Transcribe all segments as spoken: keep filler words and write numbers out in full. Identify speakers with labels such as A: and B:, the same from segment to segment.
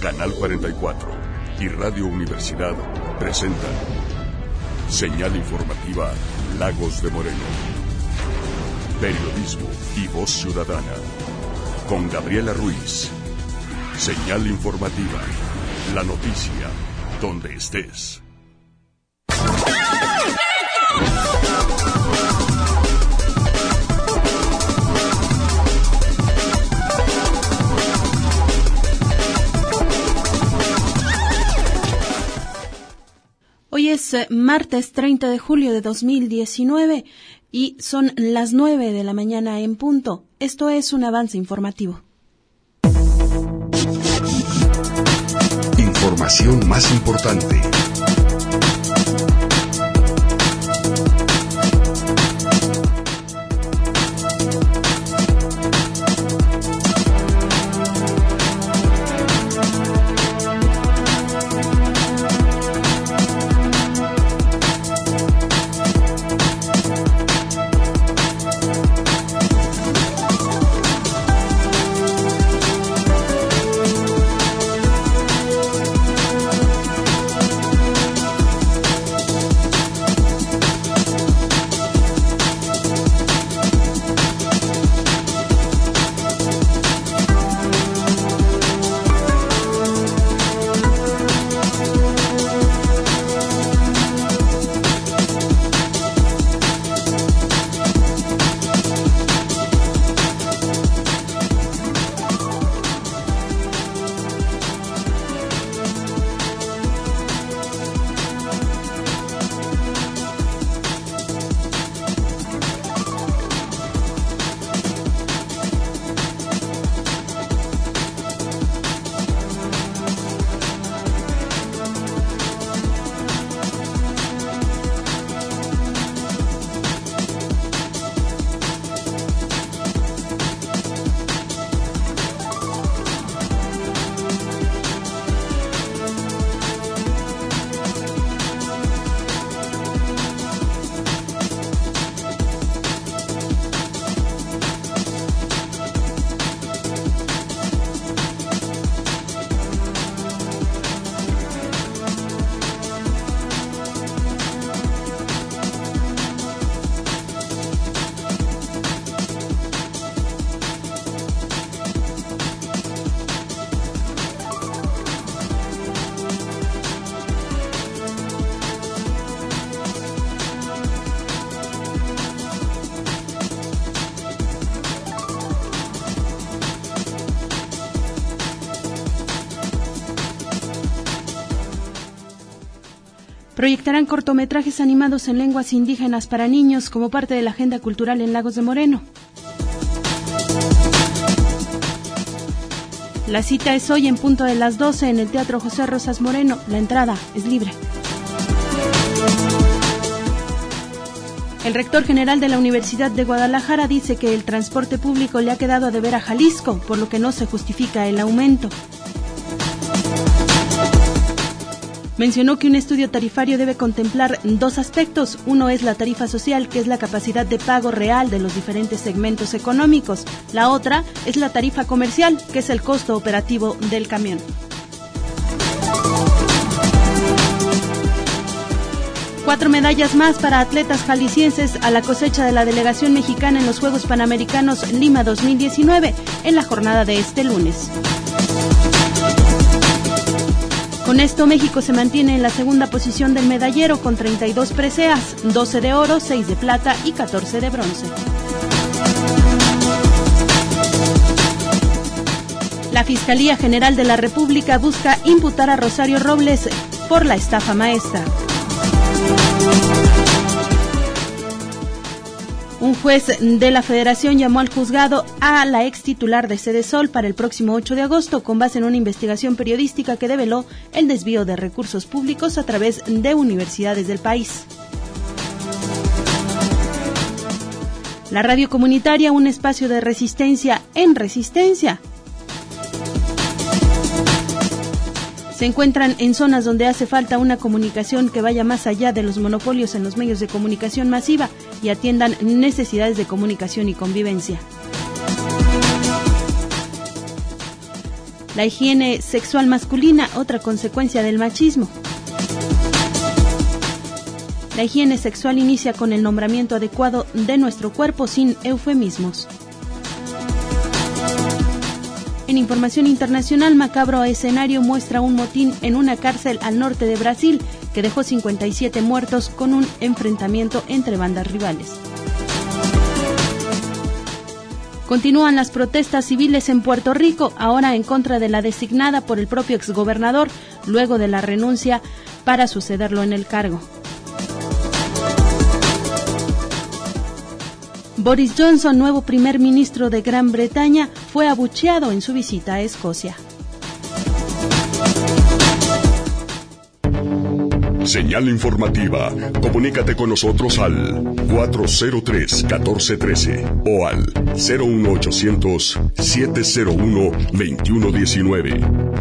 A: Canal cuarenta y cuatro y Radio Universidad presentan Señal Informativa Lagos de Moreno. Periodismo y voz ciudadana. Con Gabriela Ruiz. Señal Informativa. La noticia donde estés.
B: Hoy es martes treinta de julio de dos mil diecinueve y son las nueve de la mañana en punto. Esto es un avance informativo.
A: Información más importante.
B: Proyectarán cortometrajes animados en lenguas indígenas para niños como parte de la agenda cultural en Lagos de Moreno. La cita es hoy en punto de las doce en el Teatro José Rosas Moreno. La entrada es libre. El rector general de la Universidad de Guadalajara dice que el transporte público le ha quedado a deber a Jalisco, por lo que no se justifica el aumento. Mencionó que un estudio tarifario debe contemplar dos aspectos. Uno es la tarifa social, que es la capacidad de pago real de los diferentes segmentos económicos. La otra es la tarifa comercial, que es el costo operativo del camión. Cuatro medallas más para atletas jaliscienses a la cosecha de la delegación mexicana en los Juegos Panamericanos Lima dos mil diecinueve en la jornada de este lunes. Con esto, México se mantiene en la segunda posición del medallero con treinta y dos preseas, doce de oro, seis de plata y catorce de bronce. La Fiscalía General de la República busca imputar a Rosario Robles por la estafa maestra. Un juez de la Federación llamó al juzgado a la ex titular de Sedesol para el próximo ocho de agosto con base en una investigación periodística que develó el desvío de recursos públicos a través de universidades del país. La radio comunitaria, un espacio de resistencia en resistencia. Se encuentran en zonas donde hace falta una comunicación que vaya más allá de los monopolios en los medios de comunicación masiva y atiendan necesidades de comunicación y convivencia. La higiene sexual masculina, otra consecuencia del machismo. La higiene sexual inicia con el nombramiento adecuado de nuestro cuerpo sin eufemismos. En información internacional, macabro escenario muestra un motín en una cárcel al norte de Brasil que dejó cincuenta y siete muertos con un enfrentamiento entre bandas rivales. Continúan las protestas civiles en Puerto Rico, ahora en contra de la designada por el propio exgobernador, luego de la renuncia para sucederlo en el cargo. Boris Johnson, nuevo primer ministro de Gran Bretaña, fue abucheado en su visita a Escocia.
A: Señal informativa. Comunícate con nosotros al cuatro cero tres, uno cuatro uno tres o al cero uno ochocientos, siete cero uno, veintiuno diecinueve.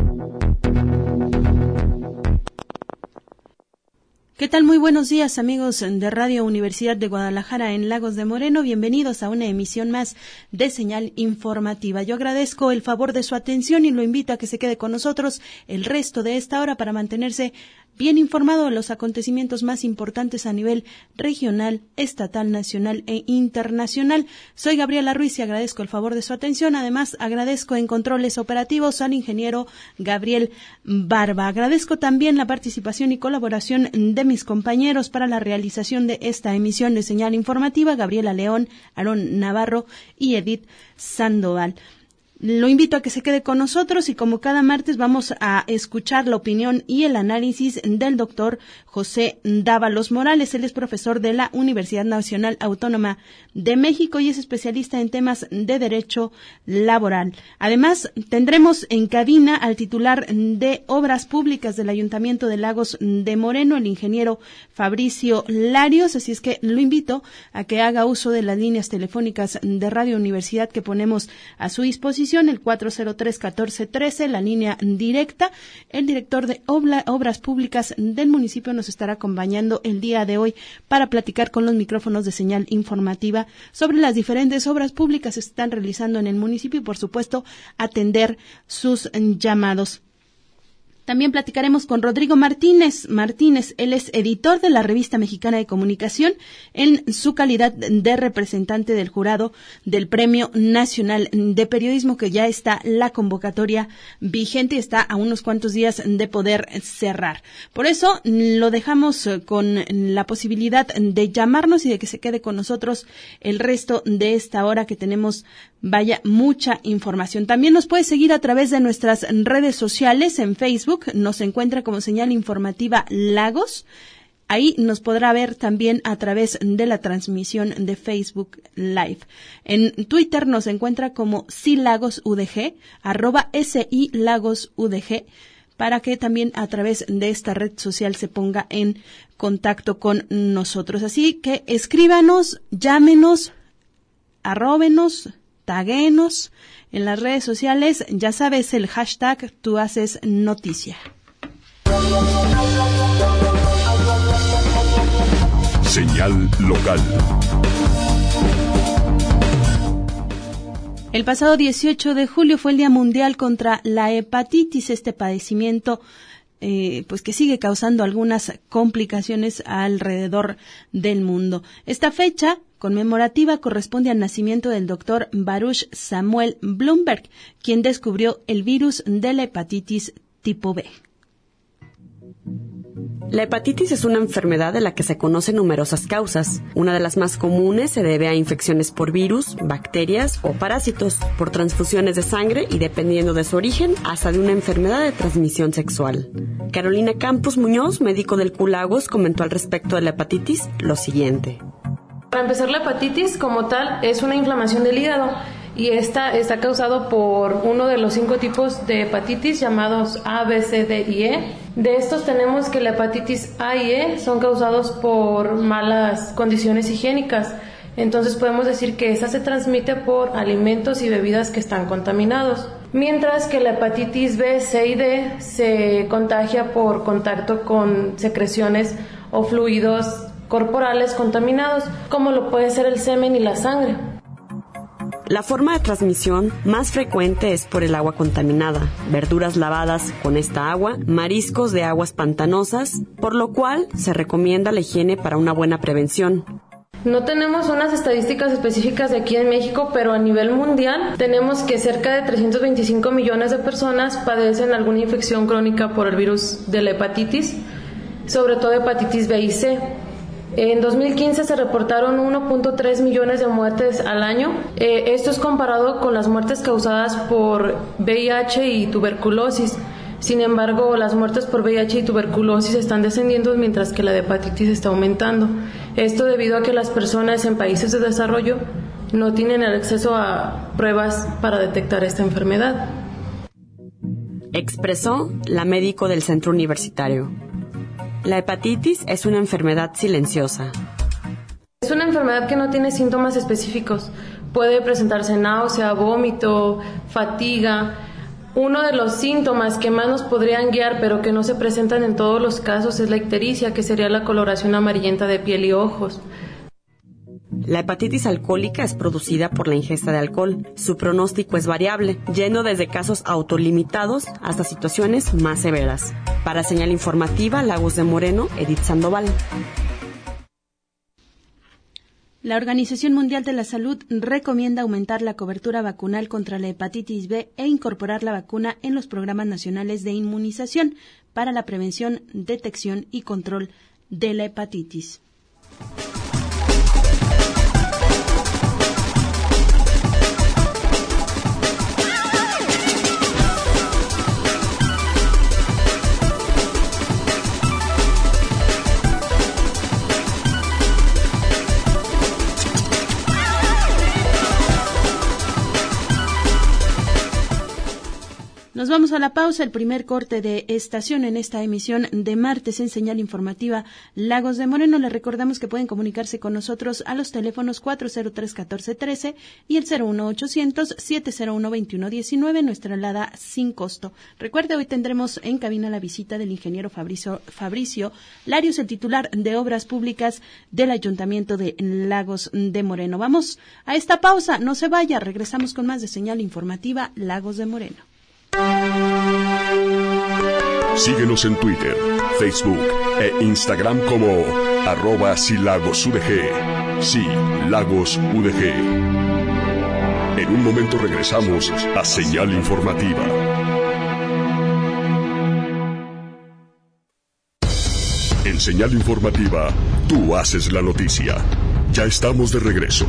B: ¿Qué tal? Muy buenos días, amigos de Radio Universidad de Guadalajara en Lagos de Moreno. Bienvenidos a una emisión más de Señal Informativa. Yo agradezco el favor de su atención y lo invito a que se quede con nosotros el resto de esta hora para mantenerse bien informado de los acontecimientos más importantes a nivel regional, estatal, nacional e internacional. Soy Gabriela Ruiz y agradezco el favor de su atención. Además, agradezco en controles operativos al ingeniero Gabriel Barba. Agradezco también la participación y colaboración de mis compañeros para la realización de esta emisión de Señal Informativa, Gabriela León, Aarón Navarro y Edith Sandoval. Lo invito a que se quede con nosotros y como cada martes vamos a escuchar la opinión y el análisis del doctor José Dávalos Morales. Él es profesor de la Universidad Nacional Autónoma de México y es especialista en temas de derecho laboral. Además, tendremos en cabina al titular de Obras Públicas del Ayuntamiento de Lagos de Moreno, el ingeniero Fabricio Larios, así es que lo invito a que haga uso de las líneas telefónicas de Radio Universidad que ponemos a su disposición, el cuatro cero tres, uno cuatro uno tres, la línea directa. El director de Obla, Obras Públicas del municipio nos estará acompañando el día de hoy para platicar con los micrófonos de Señal Informativa sobre las diferentes obras públicas que se están realizando en el municipio y, por supuesto, atender sus llamados. También platicaremos con Rodrigo Martínez. Martínez, él es editor de la Revista Mexicana de Comunicación en su calidad de representante del jurado del Premio Nacional de Periodismo, que ya está la convocatoria vigente y está a unos cuantos días de poder cerrar. Por eso lo dejamos con la posibilidad de llamarnos y de que se quede con nosotros el resto de esta hora que tenemos, vaya, mucha información. También nos puede seguir a través de nuestras redes sociales. En Facebook nos encuentra como Señal Informativa Lagos. Ahí nos podrá ver también a través de la transmisión de Facebook Live. En Twitter nos encuentra como SiLagosUDG, arroba S I Lagos U D G, para que también a través de esta red social se ponga en contacto con nosotros. Así que escríbanos, llámenos, arróbenos, taguenos en las redes sociales. Ya sabes, el hashtag Tú Haces Noticia.
A: Señal local.
B: El pasado dieciocho de julio fue el Día Mundial contra la Hepatitis, este padecimiento Eh, pues que sigue causando algunas complicaciones alrededor del mundo. Esta fecha conmemorativa corresponde al nacimiento del doctor Baruch Samuel Blumberg, quien descubrió el virus de la hepatitis tipo B.
C: La hepatitis es una enfermedad de la que se conocen numerosas causas. Una de las más comunes se debe a infecciones por virus, bacterias o parásitos, por transfusiones de sangre y, dependiendo de su origen, hasta de una enfermedad de transmisión sexual. Carolina Campos Muñoz, médico del Q Lagos, comentó al respecto de la hepatitis lo siguiente.
D: Para empezar, la hepatitis como tal es una inflamación del hígado y esta está causado por uno de los cinco tipos de hepatitis llamados A, B, C, D y E. De estos tenemos que la hepatitis A y E son causados por malas condiciones higiénicas. Entonces podemos decir que esta se transmite por alimentos y bebidas que están contaminados. Mientras que la hepatitis B, C y D se contagia por contacto con secreciones o fluidos corporales contaminados, como lo puede ser el semen y la sangre.
C: La forma de transmisión más frecuente es por el agua contaminada, verduras lavadas con esta agua, mariscos de aguas pantanosas, por lo cual se recomienda la higiene para una buena prevención.
D: No tenemos unas estadísticas específicas de aquí en México, pero a nivel mundial tenemos que cerca de trescientos veinticinco millones de personas padecen alguna infección crónica por el virus de la hepatitis, sobre todo hepatitis B y C. En dos mil quince se reportaron uno punto tres millones de muertes al año. Eh, esto es comparado con las muertes causadas por V I H y tuberculosis. Sin embargo, las muertes por V I H y tuberculosis están descendiendo mientras que la de hepatitis está aumentando. Esto debido a que las personas en países de desarrollo no tienen el acceso a pruebas para detectar esta enfermedad.
C: Expresó la médico del centro universitario. La hepatitis es una enfermedad silenciosa.
D: Es una enfermedad que no tiene síntomas específicos. Puede presentarse náusea, vómito, fatiga. Uno de los síntomas que más nos podrían guiar, pero que no se presentan en todos los casos, es la ictericia, que sería la coloración amarillenta de piel y ojos.
C: La hepatitis alcohólica es producida por la ingesta de alcohol. Su pronóstico es variable, yendo desde casos autolimitados hasta situaciones más severas. Para Señal Informativa, Lagos de Moreno, Edith Sandoval.
B: La Organización Mundial de la Salud recomienda aumentar la cobertura vacunal contra la hepatitis B e incorporar la vacuna en los programas nacionales de inmunización para la prevención, detección y control de la hepatitis. Nos vamos a la pausa, el primer corte de estación en esta emisión de martes en Señal Informativa Lagos de Moreno. Les recordamos que pueden comunicarse con nosotros a los teléfonos cuatro cero tres, uno cuatro uno tres y el cero uno ochocientos, siete cero uno, veintiuno diecinueve, nuestra alada sin costo. Recuerde, hoy tendremos en cabina la visita del ingeniero Fabricio, Fabricio Larios, el titular de Obras Públicas del Ayuntamiento de Lagos de Moreno. Vamos a esta pausa, no se vaya, regresamos con más de Señal Informativa Lagos de Moreno.
A: Síguenos en Twitter, Facebook e Instagram como arroba silagosudg. Sí, Lagos U D G. En un momento regresamos a Señal Informativa. En Señal Informativa, tú haces la noticia. Ya estamos de regreso.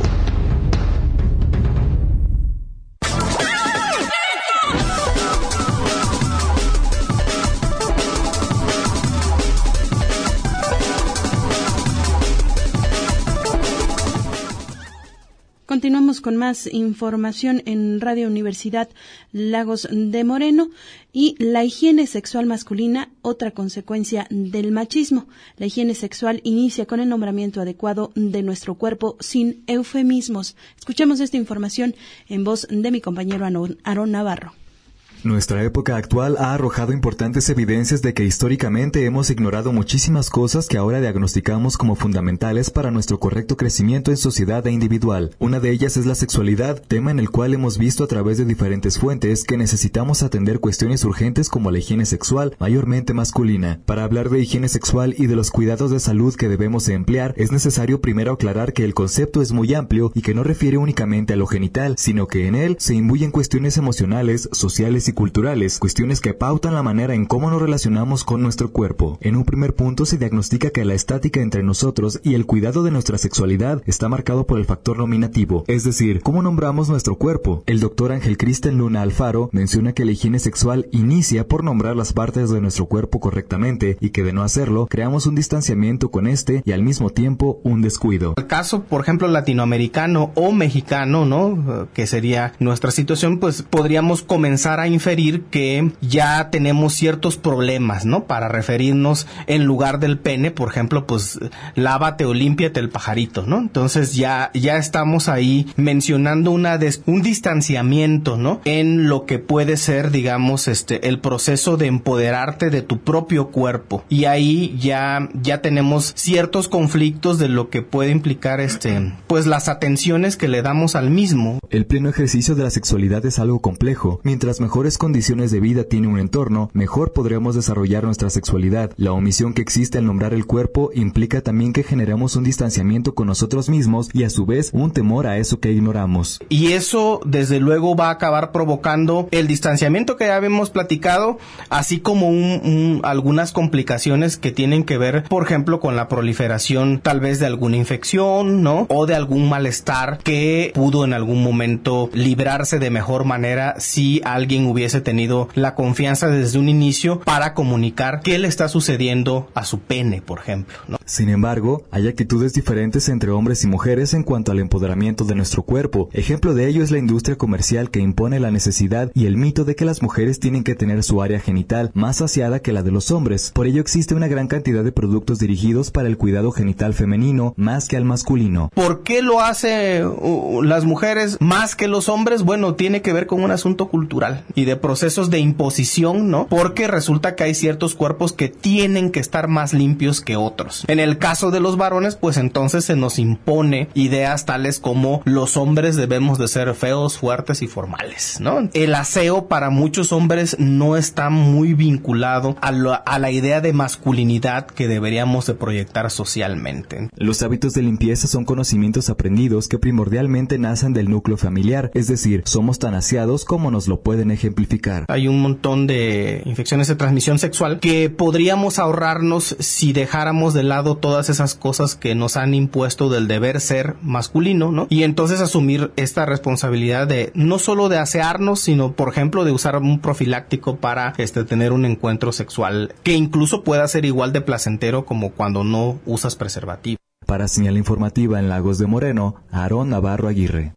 B: Continuamos con más información en Radio Universidad Lagos de Moreno y la higiene sexual masculina, otra consecuencia del machismo. La higiene sexual inicia con el nombramiento adecuado de nuestro cuerpo sin eufemismos. Escuchemos esta información en voz de mi compañero Aarón Navarro.
E: Nuestra época actual ha arrojado importantes evidencias de que históricamente hemos ignorado muchísimas cosas que ahora diagnosticamos como fundamentales para nuestro correcto crecimiento en sociedad e individual. Una de ellas es la sexualidad, tema en el cual hemos visto a través de diferentes fuentes que necesitamos atender cuestiones urgentes como la higiene sexual, mayormente masculina. Para hablar de higiene sexual y de los cuidados de salud que debemos de emplear, es necesario primero aclarar que el concepto es muy amplio y que no refiere únicamente a lo genital, sino que en él se imbuyen cuestiones emocionales, sociales y culturales, cuestiones que pautan la manera en cómo nos relacionamos con nuestro cuerpo. En un primer punto se diagnostica que la estática entre nosotros y el cuidado de nuestra sexualidad está marcado por el factor nominativo, es decir, cómo nombramos nuestro cuerpo. El doctor Ángel Cristian Luna Alfaro menciona que la higiene sexual inicia por nombrar las partes de nuestro cuerpo correctamente y que de no hacerlo, creamos un distanciamiento con este y al mismo tiempo un descuido.
F: El caso, por ejemplo, latinoamericano o mexicano, ¿no? Que sería nuestra situación, pues podríamos comenzar a inferir que ya tenemos ciertos problemas, ¿no? Para referirnos en lugar del pene, por ejemplo, pues lávate o límpiate el pajarito, ¿no? Entonces ya, ya estamos ahí mencionando una des- un distanciamiento, ¿no? En lo que puede ser, digamos, este, el proceso de empoderarte de tu propio cuerpo. Y ahí ya, ya tenemos ciertos conflictos de lo que puede implicar, este, pues las atenciones que le damos al mismo.
E: El pleno ejercicio de la sexualidad es algo complejo. Mientras mejores condiciones de vida tiene un entorno, mejor podremos desarrollar nuestra sexualidad. La omisión que existe al nombrar el cuerpo implica también que generamos un distanciamiento con nosotros mismos y a su vez un temor a eso que ignoramos.
F: Y eso desde luego va a acabar provocando el distanciamiento que ya habíamos platicado, así como un, un, algunas complicaciones que tienen que ver, por ejemplo, con la proliferación tal vez de alguna infección, ¿no? O de algún malestar que pudo en algún momento librarse de mejor manera si alguien hubiese tenido la confianza desde un inicio para comunicar qué le está sucediendo a su pene, por ejemplo, ¿no?
E: Sin embargo, hay actitudes diferentes entre hombres y mujeres en cuanto al empoderamiento de nuestro cuerpo. Ejemplo de ello es la industria comercial que impone la necesidad y el mito de que las mujeres tienen que tener su área genital más saciada que la de los hombres. Por ello existe una gran cantidad de productos dirigidos para el cuidado genital femenino más que al masculino.
F: ¿Por qué lo hace uh, las mujeres más que los hombres? Bueno, tiene que ver con un asunto cultural y de procesos de imposición, ¿no? Porque resulta que hay ciertos cuerpos que tienen que estar más limpios que otros. En el caso de los varones, pues entonces se nos impone ideas tales como los hombres debemos de ser feos, fuertes y formales, ¿no? El aseo para muchos hombres no está muy vinculado a, lo, a la idea de masculinidad que deberíamos de proyectar socialmente.
E: Los hábitos de limpieza son conocimientos aprendidos que primordialmente nacen del núcleo familiar, es decir, somos tan aseados como nos lo pueden ejemplificar.
F: Hay un montón de infecciones de transmisión sexual que podríamos ahorrarnos si dejáramos de lado todas esas cosas que nos han impuesto del deber ser masculino, ¿no? Y entonces asumir esta responsabilidad de no solo de asearnos, sino por ejemplo de usar un profiláctico para este tener un encuentro sexual que incluso pueda ser igual de placentero como cuando no usas preservativo.
E: Para Señal Informativa en Lagos de Moreno, Aarón Navarro Aguirre.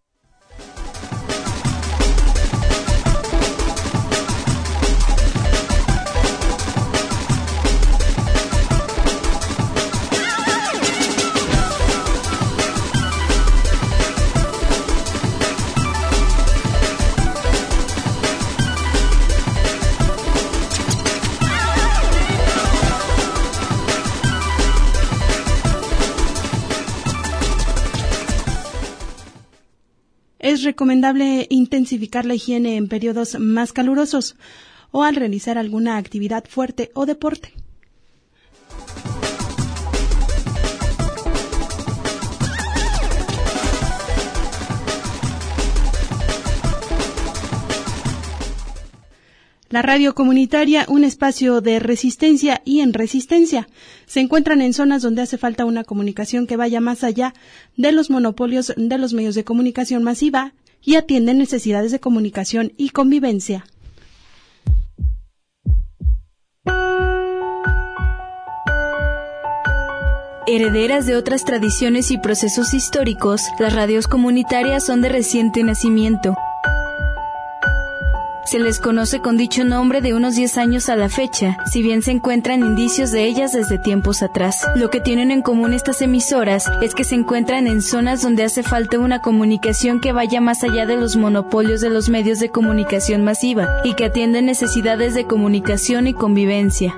B: Es recomendable intensificar la higiene en periodos más calurosos o al realizar alguna actividad fuerte o deporte. La radio comunitaria, un espacio de resistencia y en resistencia, se encuentran en zonas donde hace falta una comunicación que vaya más allá de los monopolios de los medios de comunicación masiva y atiende necesidades de comunicación y convivencia.
G: Herederas de otras tradiciones y procesos históricos, las radios comunitarias son de reciente nacimiento. Se les conoce con dicho nombre de unos diez años a la fecha, si bien se encuentran indicios de ellas desde tiempos atrás. Lo que tienen en común estas emisoras es que se encuentran en zonas donde hace falta una comunicación que vaya más allá de los monopolios de los medios de comunicación masiva y que atienden necesidades de comunicación y convivencia.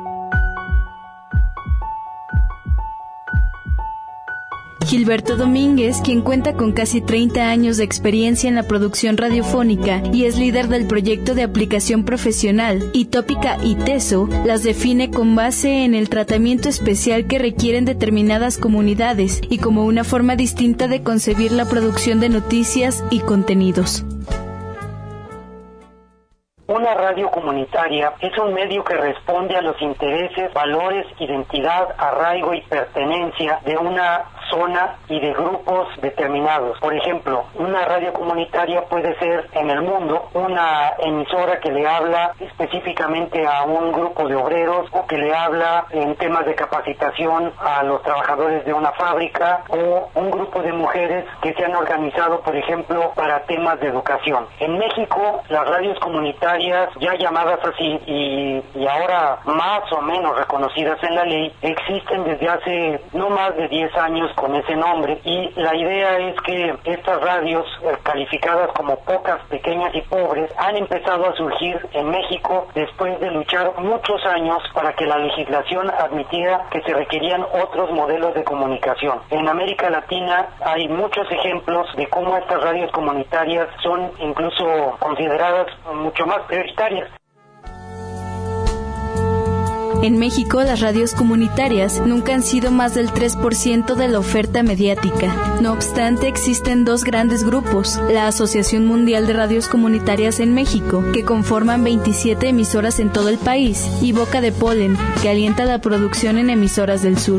G: Gilberto Domínguez, quien cuenta con casi treinta años de experiencia en la producción radiofónica y es líder del proyecto de aplicación profesional Itópica y Teso, las define con base en el tratamiento especial que requieren determinadas comunidades y como una forma distinta de concebir la producción de noticias y contenidos.
H: Una radio comunitaria es un medio que responde a los intereses, valores, identidad, arraigo y pertenencia de una zona y de grupos determinados. Por ejemplo, una radio comunitaria puede ser en el mundo una emisora que le habla específicamente a un grupo de obreros o que le habla en temas de capacitación a los trabajadores de una fábrica, o un grupo de mujeres que se han organizado, por ejemplo, para temas de educación. En México, las radios comunitarias, ya llamadas así y, y ahora más o menos reconocidas en la ley, existen desde hace no más de diez años con ese nombre, y la idea es que estas radios eh, calificadas como pocas, pequeñas y pobres han empezado a surgir en México después de luchar muchos años para que la legislación admitiera que se requerían otros modelos de comunicación. En América Latina hay muchos ejemplos de cómo estas radios comunitarias son incluso consideradas mucho más prioritarias.
G: En México, las radios comunitarias nunca han sido más del tres por ciento de la oferta mediática. No obstante, existen dos grandes grupos: la Asociación Mundial de Radios Comunitarias en México, que conforman veintisiete emisoras en todo el país, y Boca de Polen, que alienta la producción en emisoras del sur.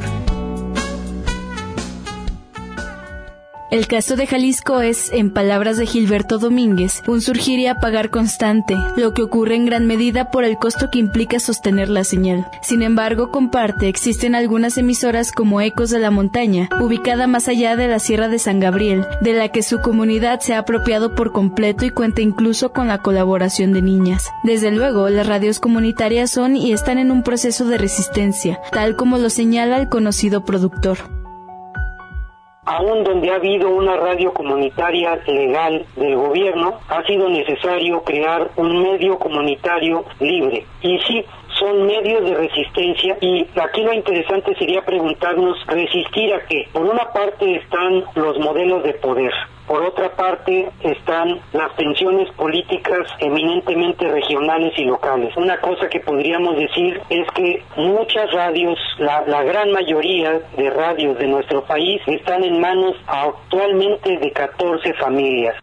G: El caso de Jalisco es, en palabras de Gilberto Domínguez, un surgir y apagar constante, lo que ocurre en gran medida por el costo que implica sostener la señal. Sin embargo, comparte, existen algunas emisoras como Ecos de la Montaña, ubicada más allá de la Sierra de San Gabriel, de la que su comunidad se ha apropiado por completo y cuenta incluso con la colaboración de niñas. Desde luego, las radios comunitarias son y están en un proceso de resistencia, tal como lo señala el conocido productor.
H: Aún donde ha habido una radio comunitaria legal del gobierno, ha sido necesario crear un medio comunitario libre. Y sí, son medios de resistencia, y aquí lo interesante sería preguntarnos, ¿resistir a qué? Por una parte están los modelos de poder. Por otra parte están las tensiones políticas eminentemente regionales y locales. Una cosa que podríamos decir es que muchas radios, la, la gran mayoría de radios de nuestro país, están en manos actualmente de catorce familias.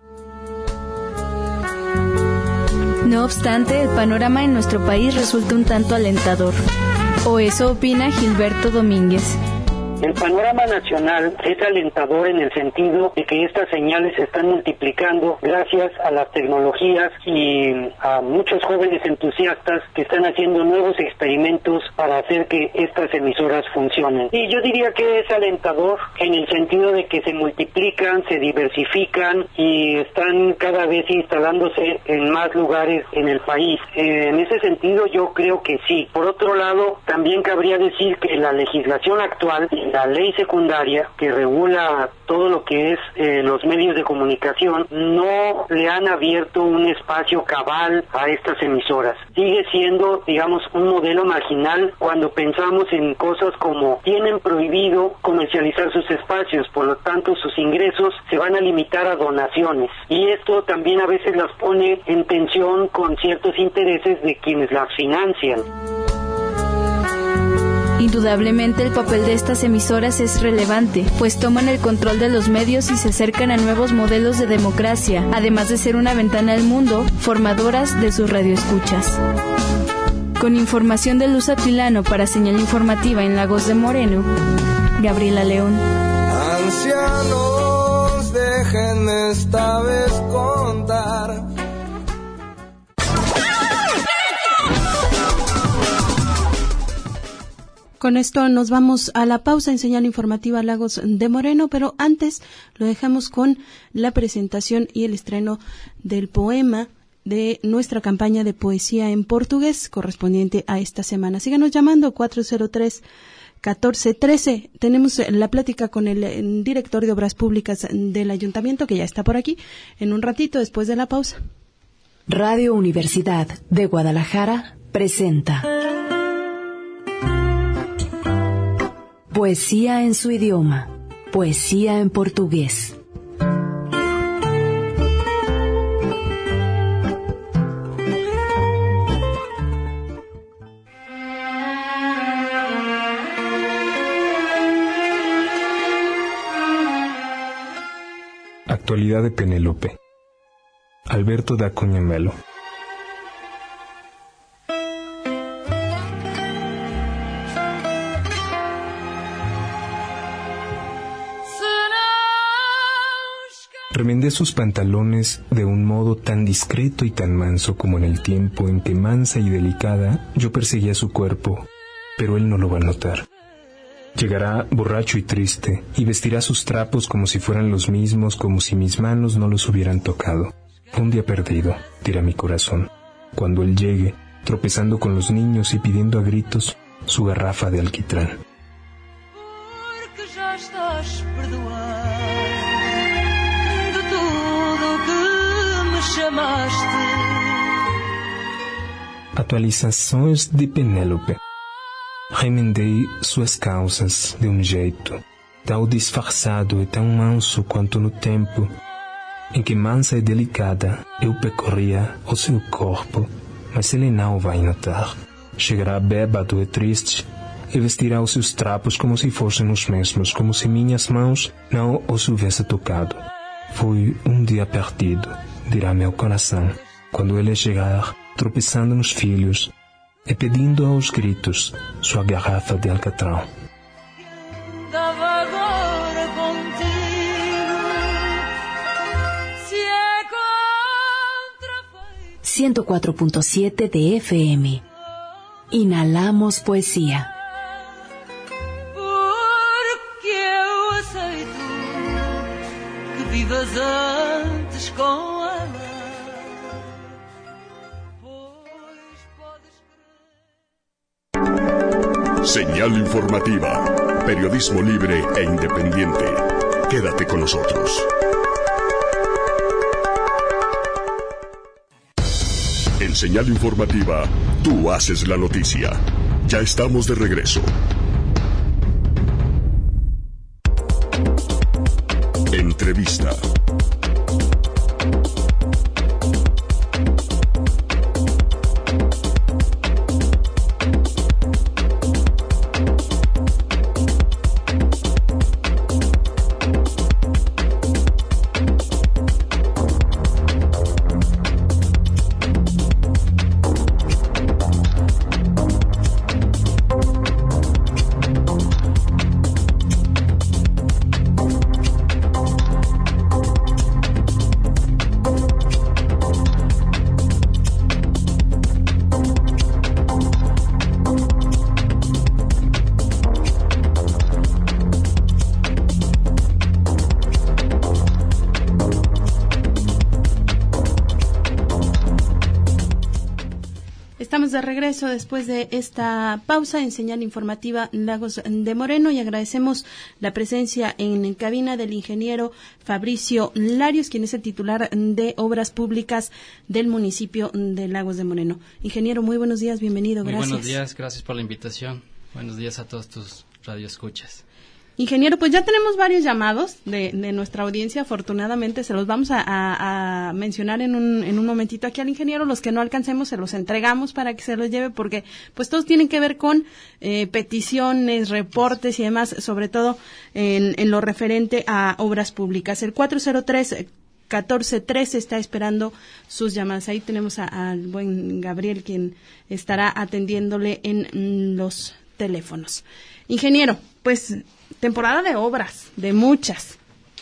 G: No obstante, el panorama en nuestro país resulta un tanto alentador. O eso opina Gilberto Domínguez.
H: El panorama nacional es alentador en el sentido de que estas señales se están multiplicando gracias a las tecnologías y a muchos jóvenes entusiastas que están haciendo nuevos experimentos para hacer que estas emisoras funcionen. Y yo diría que es alentador en el sentido de que se multiplican, se diversifican y están cada vez instalándose en más lugares en el país. Eh, en ese sentido yo creo que sí. Por otro lado, también cabría decir que la legislación actual, la ley secundaria que regula todo lo que es eh, los medios de comunicación, no le han abierto un espacio cabal a estas emisoras. Sigue siendo, digamos, un modelo marginal cuando pensamos en cosas como tienen prohibido comercializar sus espacios, por lo tanto sus ingresos se van a limitar a donaciones, y esto también a veces las pone en tensión con ciertos intereses de quienes las financian.
G: Indudablemente el papel de estas emisoras es relevante, pues toman el control de los medios y se acercan a nuevos modelos de democracia, además de ser una ventana al mundo, formadoras de sus radioescuchas. Con información de Luz Atilano para Señal Informativa en Lagos de Moreno, Gabriela León.
I: Ancianos, déjenme esta vez contar.
B: Con esto nos vamos a la pausa en Señal Informativa Lagos de Moreno, pero antes lo dejamos con la presentación y el estreno del poema de nuestra campaña de poesía en portugués correspondiente a esta semana. Síganos llamando cuatro cero tres, catorce trece. Tenemos la plática con el director de Obras Públicas del Ayuntamiento, que ya está por aquí, en un ratito después de la pausa.
J: Radio Universidad de Guadalajara presenta Poesía en su idioma, poesía en portugués.
K: Actualidad de Penélope. Alberto da Cunha Melo. Remendé sus pantalones de un modo tan discreto y tan manso como en el tiempo en que, mansa y delicada, yo perseguía su cuerpo, pero él no lo va a notar. Llegará borracho y triste, y vestirá sus trapos como si fueran los mismos, como si mis manos no los hubieran tocado. Un día perdido, dirá mi corazón, cuando él llegue, tropezando con los niños y pidiendo a gritos su garrafa de alquitrán.
L: Porque já estás perdoado de tudo que me chamaste.
K: Atualizações de Penélope. Remendei suas calças de um jeito tão disfarçado e tão manso quanto no tempo em que, mansa e delicada, eu percorria o seu corpo, mas ele não vai notar. Chegará bêbado e triste e vestirá os seus trapos como se fossem os mesmos, como se minhas mãos não os houvesse tocado. Foi um dia perdido, dirá meu coração, quando ele chegar, tropeçando nos filhos e pedindo aos gritos sua garrafa de alcatrão.
J: ciento cuatro punto siete de F M. Inhalamos poesía.
L: Porque eu aceito que vivas antes com ela.
A: Señal informativa, periodismo libre e independiente. Quédate con nosotros. En Señal informativa, tú haces la noticia. Ya estamos de regreso. Entrevista.
B: De regreso después de esta pausa en Señal Informativa Lagos de Moreno y agradecemos la presencia en cabina del ingeniero Fabricio Larios, quien es el titular de Obras Públicas del municipio de Lagos de Moreno. Ingeniero, muy buenos días, bienvenido,
M: muy
B: gracias.
M: Buenos días, gracias por la invitación. Buenos días a todos tus radioescuchas.
B: Ingeniero, pues ya tenemos varios llamados de, de nuestra audiencia, afortunadamente se los vamos a, a, a mencionar en un, en un momentito aquí al ingeniero, los que no alcancemos se los entregamos para que se los lleve, porque pues todos tienen que ver con eh, peticiones, reportes y demás, sobre todo en, en lo referente a obras públicas. El cuatro cero tres catorce trece está esperando sus llamadas. Ahí tenemos al buen Gabriel, quien estará atendiéndole en mm, los teléfonos. Ingeniero, pues temporada de obras, de muchas,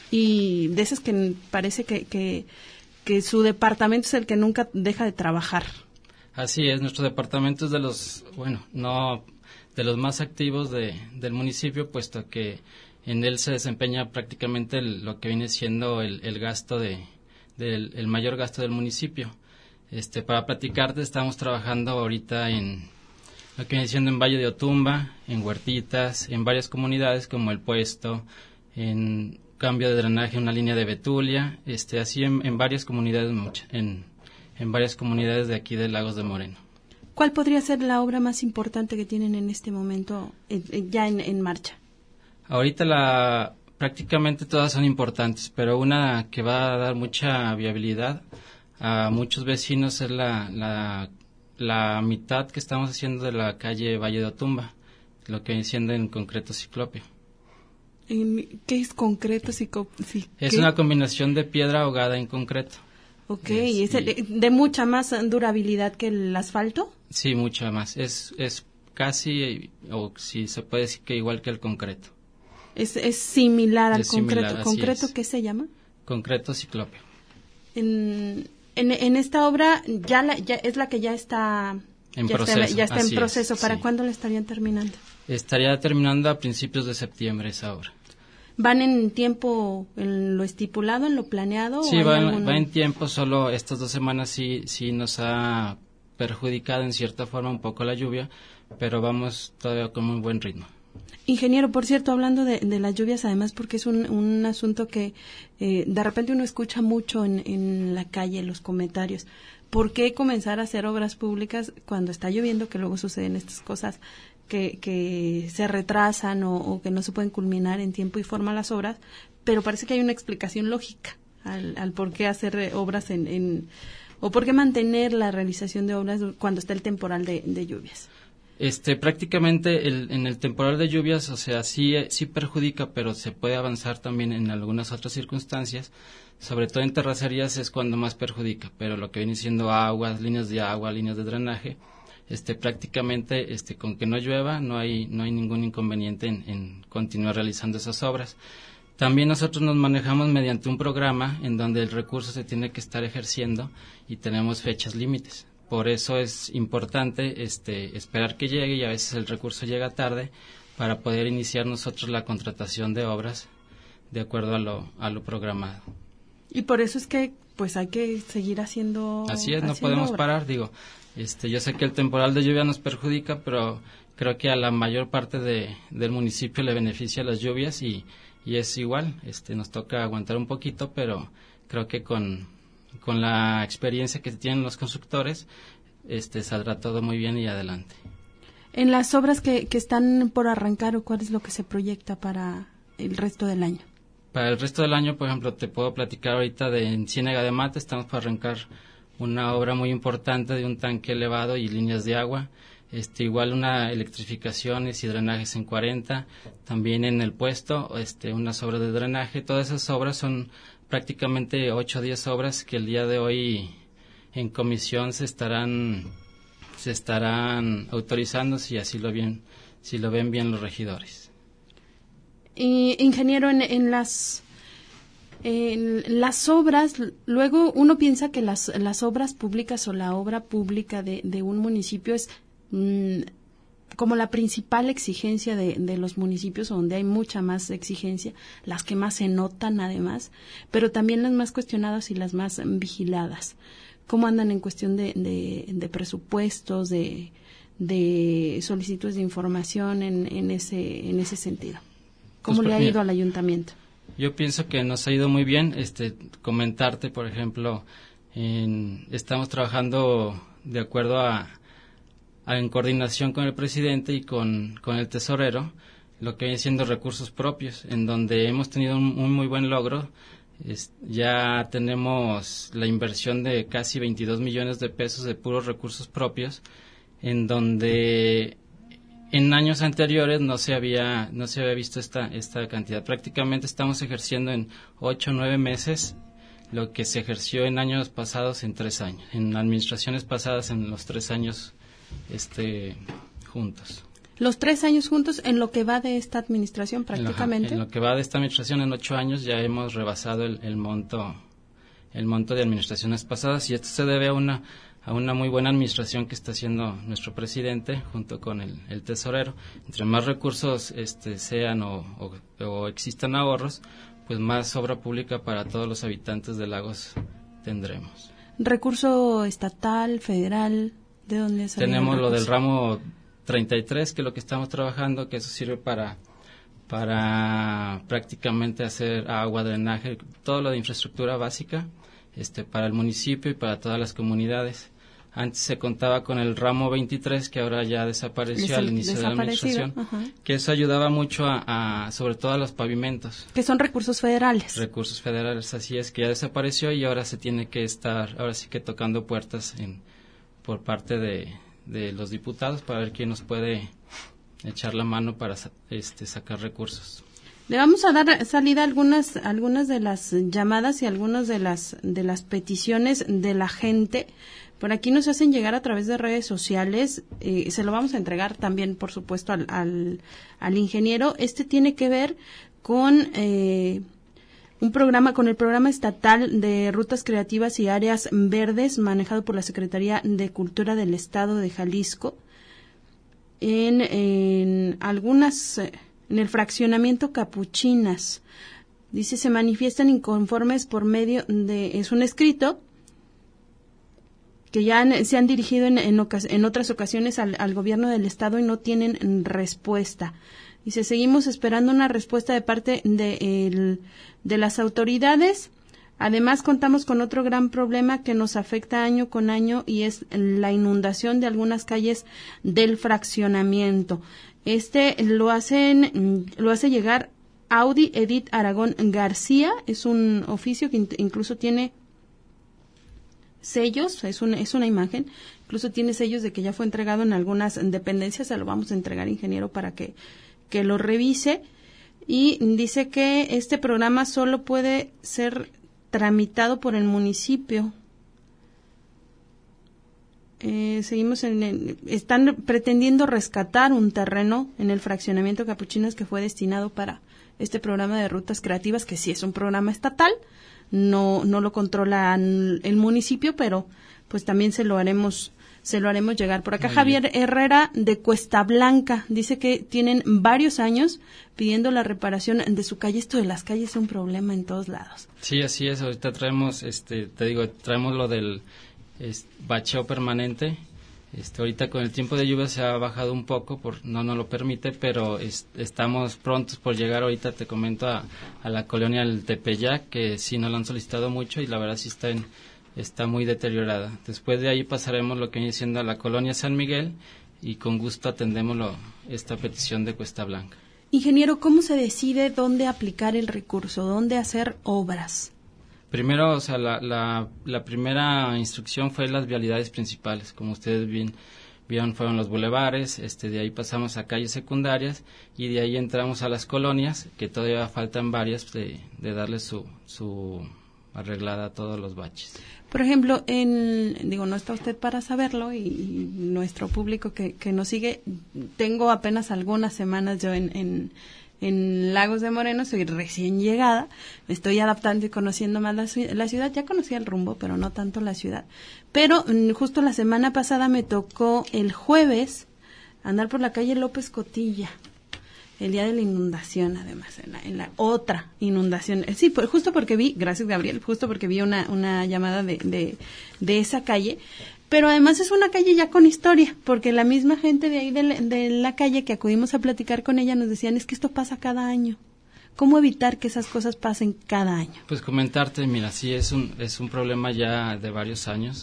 B: y de esas que parece que, que, que su departamento es el que nunca deja de trabajar.
M: Así es, nuestro departamento es de los, bueno, no de los más activos de, del municipio, puesto que en él se desempeña prácticamente el, lo que viene siendo el, el gasto de, del el mayor gasto del municipio. Este, para platicarte, estamos trabajando ahorita en lo que viene siendo en Valle de Otumba, en Huertitas, en varias comunidades como El Puesto, en cambio de drenaje, una línea de Betulia, este, así en, en varias comunidades, en, en varias comunidades de aquí de Lagos de Moreno.
B: ¿Cuál podría ser la obra más importante que tienen en este momento eh, eh, ya en, en marcha?
M: Ahorita la, prácticamente todas son importantes, pero una que va a dar mucha viabilidad a muchos vecinos es la, la la mitad que estamos haciendo de la calle Valle de Otumba, lo que viene siendo en concreto ciclópeo.
B: ¿Qué es concreto ciclópeo?
M: Es una combinación de piedra ahogada en concreto.
B: Ok, ¿y es de, de mucha más durabilidad que el asfalto?
M: Sí, mucha más. Es es casi, o si se puede decir que igual que el concreto.
B: Es, es similar al
M: es
B: concreto.
M: Similar,
B: ¿Concreto
M: es.
B: qué se llama?
M: concreto ciclópeo.
B: En, en, en esta obra ya, la, ya es la que ya está
M: en
B: ya
M: proceso.
B: Está, ya está en proceso.
M: Es,
B: ¿Para
M: sí.
B: cuándo la estarían terminando?
M: Estaría terminando a principios de septiembre esa obra.
B: ¿Van en tiempo, en lo estipulado, en lo planeado?
M: Sí,
B: o
M: va,
B: algún...
M: va en tiempo, solo estas dos semanas sí, sí nos ha perjudicado en cierta forma un poco la lluvia, pero vamos todavía con muy buen ritmo.
B: Ingeniero, por cierto, hablando de, de las lluvias, además, porque es un, un asunto que eh, de repente uno escucha mucho en, en la calle, los comentarios. ¿Por qué comenzar a hacer obras públicas cuando está lloviendo, que luego suceden estas cosas que, que se retrasan o, o que no se pueden culminar en tiempo y forma las obras? Pero parece que hay una explicación lógica al, al por qué hacer obras en, en o por qué mantener la realización de obras cuando está el temporal de, de lluvias.
M: Este, prácticamente el, en el temporal de lluvias, o sea, sí, sí perjudica, pero se puede avanzar también en algunas otras circunstancias. Sobre todo en terracerías es cuando más perjudica, pero lo que viene siendo aguas, líneas de agua, líneas de drenaje, este, prácticamente, este, con que no llueva, no hay, no hay ningún inconveniente en, en continuar realizando esas obras. También nosotros nos manejamos mediante un programa en donde el recurso se tiene que estar ejerciendo y tenemos fechas límites. Por eso es importante este, esperar que llegue, y a veces el recurso llega tarde para poder iniciar nosotros la contratación de obras de acuerdo a lo, a lo programado.
B: Y por eso es que pues hay que seguir haciendo.
M: Así es, no
B: haciendo
M: podemos
B: obra.
M: parar. Digo, este, yo sé que el temporal de lluvia nos perjudica, pero creo que a la mayor parte de, del municipio le beneficia las lluvias y, y es igual. Este, nos toca aguantar un poquito, pero creo que con con la experiencia que tienen los constructores, este, saldrá todo muy bien y adelante.
B: En las obras que, que están por arrancar, ¿o cuál es lo que se proyecta para el resto del año?
M: Para el resto del año, por ejemplo, te puedo platicar ahorita de en Ciénega de Mata, estamos por arrancar una obra muy importante de un tanque elevado y líneas de agua, este, igual una electrificaciones y drenajes en cuarenta, también en el puesto, este, unas obras de drenaje. Todas esas obras son prácticamente ocho o diez obras que el día de hoy en comisión se estarán se estarán autorizando si así lo ven, si lo ven bien los regidores.
B: Y, ingeniero, en, en las en las obras, luego uno piensa que las las obras públicas o la obra pública de, de un municipio es mmm, como la principal exigencia de, de los municipios, donde hay mucha más exigencia, las que más se notan además, pero también las más cuestionadas y las más vigiladas. ¿Cómo andan en cuestión de, de, de presupuestos, de, de solicitudes de información en, en ese en ese sentido? ¿Cómo
M: Pues,
B: le ha
M: mira,
B: ido al ayuntamiento?
M: Yo pienso que nos ha ido muy bien. Este, comentarte, por ejemplo, en, estamos trabajando de acuerdo a en coordinación con el presidente y con, con el tesorero, lo que viene siendo recursos propios, en donde hemos tenido un, un muy buen logro. Es, ya tenemos la inversión de casi veintidós millones de pesos de puros recursos propios, en donde en años anteriores no se había no se había visto esta esta cantidad. Prácticamente estamos ejerciendo en ocho o nueve meses lo que se ejerció en años pasados en tres años, en administraciones pasadas en los tres años este juntos.
B: Los tres años juntos en lo que va de esta administración prácticamente.
M: En lo, en lo que va de esta administración en ocho años ya hemos rebasado el, el monto el monto de administraciones pasadas, y esto se debe a una a una muy buena administración que está haciendo nuestro presidente junto con el, el tesorero. Entre más recursos este sean o, o, o existan ahorros, pues más obra pública para todos los habitantes de Lagos tendremos.
B: Recurso estatal, federal. ¿De dónde sale?
M: Tenemos lo del ramo treinta y tres, que es lo que estamos trabajando, que eso sirve para para prácticamente hacer agua, drenaje, todo lo de infraestructura básica este para el municipio y para todas las comunidades. Antes se contaba con el ramo veintitrés, que ahora ya desapareció al inicio de la administración, ajá, que eso ayudaba mucho a, a sobre todo a los pavimentos.
B: Que son recursos federales.
M: Recursos federales, así es, que ya desapareció y ahora se tiene que estar, ahora sí que tocando puertas en por parte de, de los diputados para ver quién nos puede echar la mano para este, sacar recursos.
B: Le vamos a dar salida a algunas algunas de las llamadas y algunas de las de las peticiones de la gente. Por aquí nos hacen llegar a través de redes sociales. Eh, se lo vamos a entregar también, por supuesto, al, al, al ingeniero. Este tiene que ver con eh, un programa con el programa estatal de rutas creativas y áreas verdes manejado por la Secretaría de Cultura del Estado de Jalisco en, en algunas en el fraccionamiento Capuchinas. Dice, se manifiestan inconformes por medio de, es un escrito que ya han, se han dirigido en, en, ocas, en otras ocasiones al, al gobierno del estado y no tienen respuesta. Dice, seguimos esperando una respuesta de parte de, el, de las autoridades. Además, contamos con otro gran problema que nos afecta año con año y es la inundación de algunas calles del fraccionamiento. Este lo hacen, lo hace llegar Audi Edith Aragón García. Es un oficio que in, incluso tiene sellos, es una, es una imagen, incluso tiene sellos de que ya fue entregado en algunas dependencias. Se lo vamos a entregar, ingeniero, para que, que lo revise. Y dice que este programa solo puede ser tramitado por el municipio. Eh, seguimos en el, están pretendiendo rescatar un terreno en el fraccionamiento Capuchinas que fue destinado para este programa de rutas creativas, que sí es un programa estatal, no no lo controla el municipio, pero pues también se lo haremos se lo haremos llegar. Por acá Muy Javier bien. Herrera de Cuesta Blanca dice que tienen varios años pidiendo la reparación de su calle. Esto de las calles es un problema en todos lados.
M: Sí, así es. Ahorita traemos, este, te digo, traemos lo del es, bacheo permanente. Este, ahorita con el tiempo de lluvia se ha bajado un poco, por no nos lo permite, pero es, estamos prontos por llegar. Ahorita te comento a, a la colonia del Tepeyac, que sí nos lo han solicitado mucho y la verdad sí está en está muy deteriorada. Después de ahí pasaremos lo que viene siendo a la colonia San Miguel y con gusto atendemos lo, esta petición de Cuesta Blanca.
B: Ingeniero, ¿cómo se decide dónde aplicar el recurso, dónde hacer obras?
M: Primero, o sea, la, la, la primera instrucción fue las vialidades principales. Como ustedes bien vieron, fueron los bulevares, este, de ahí pasamos a calles secundarias y de ahí entramos a las colonias, que todavía faltan varias de, de darle su, su arreglada a todos los baches.
B: Por ejemplo, en, digo, no está usted para saberlo y, y nuestro público que, que nos sigue, tengo apenas algunas semanas yo en, en, en Lagos de Moreno, soy recién llegada, me estoy adaptando y conociendo más la, la ciudad, ya conocía el rumbo, pero no tanto la ciudad. Pero justo la semana pasada me tocó el jueves andar por la calle López Cotilla, el día de la inundación, además, en la, en la otra inundación. Sí, por, justo porque vi, gracias Gabriel, justo porque vi una, una llamada de, de, de esa calle, pero además es una calle ya con historia, porque la misma gente de ahí de la, de la calle que acudimos a platicar con ella nos decían, es que esto pasa cada año. ¿Cómo evitar que esas cosas pasen cada año?
M: Pues comentarte, mira, sí es un, es un problema ya de varios años,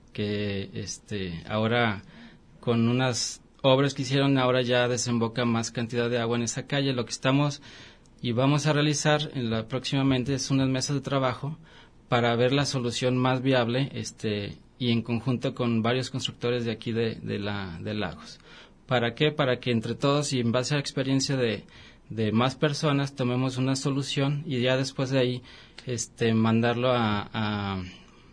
M: que este ahora con unas obras que hicieron ahora ya desemboca más cantidad de agua en esa calle. Lo que estamos y vamos a realizar en la próximamente es unas mesas de trabajo para ver la solución más viable, este y en conjunto con varios constructores de aquí de, de la de Lagos. ¿Para qué? Para que entre todos y en base a la experiencia de de más personas tomemos una solución y ya después de ahí este mandarlo a, a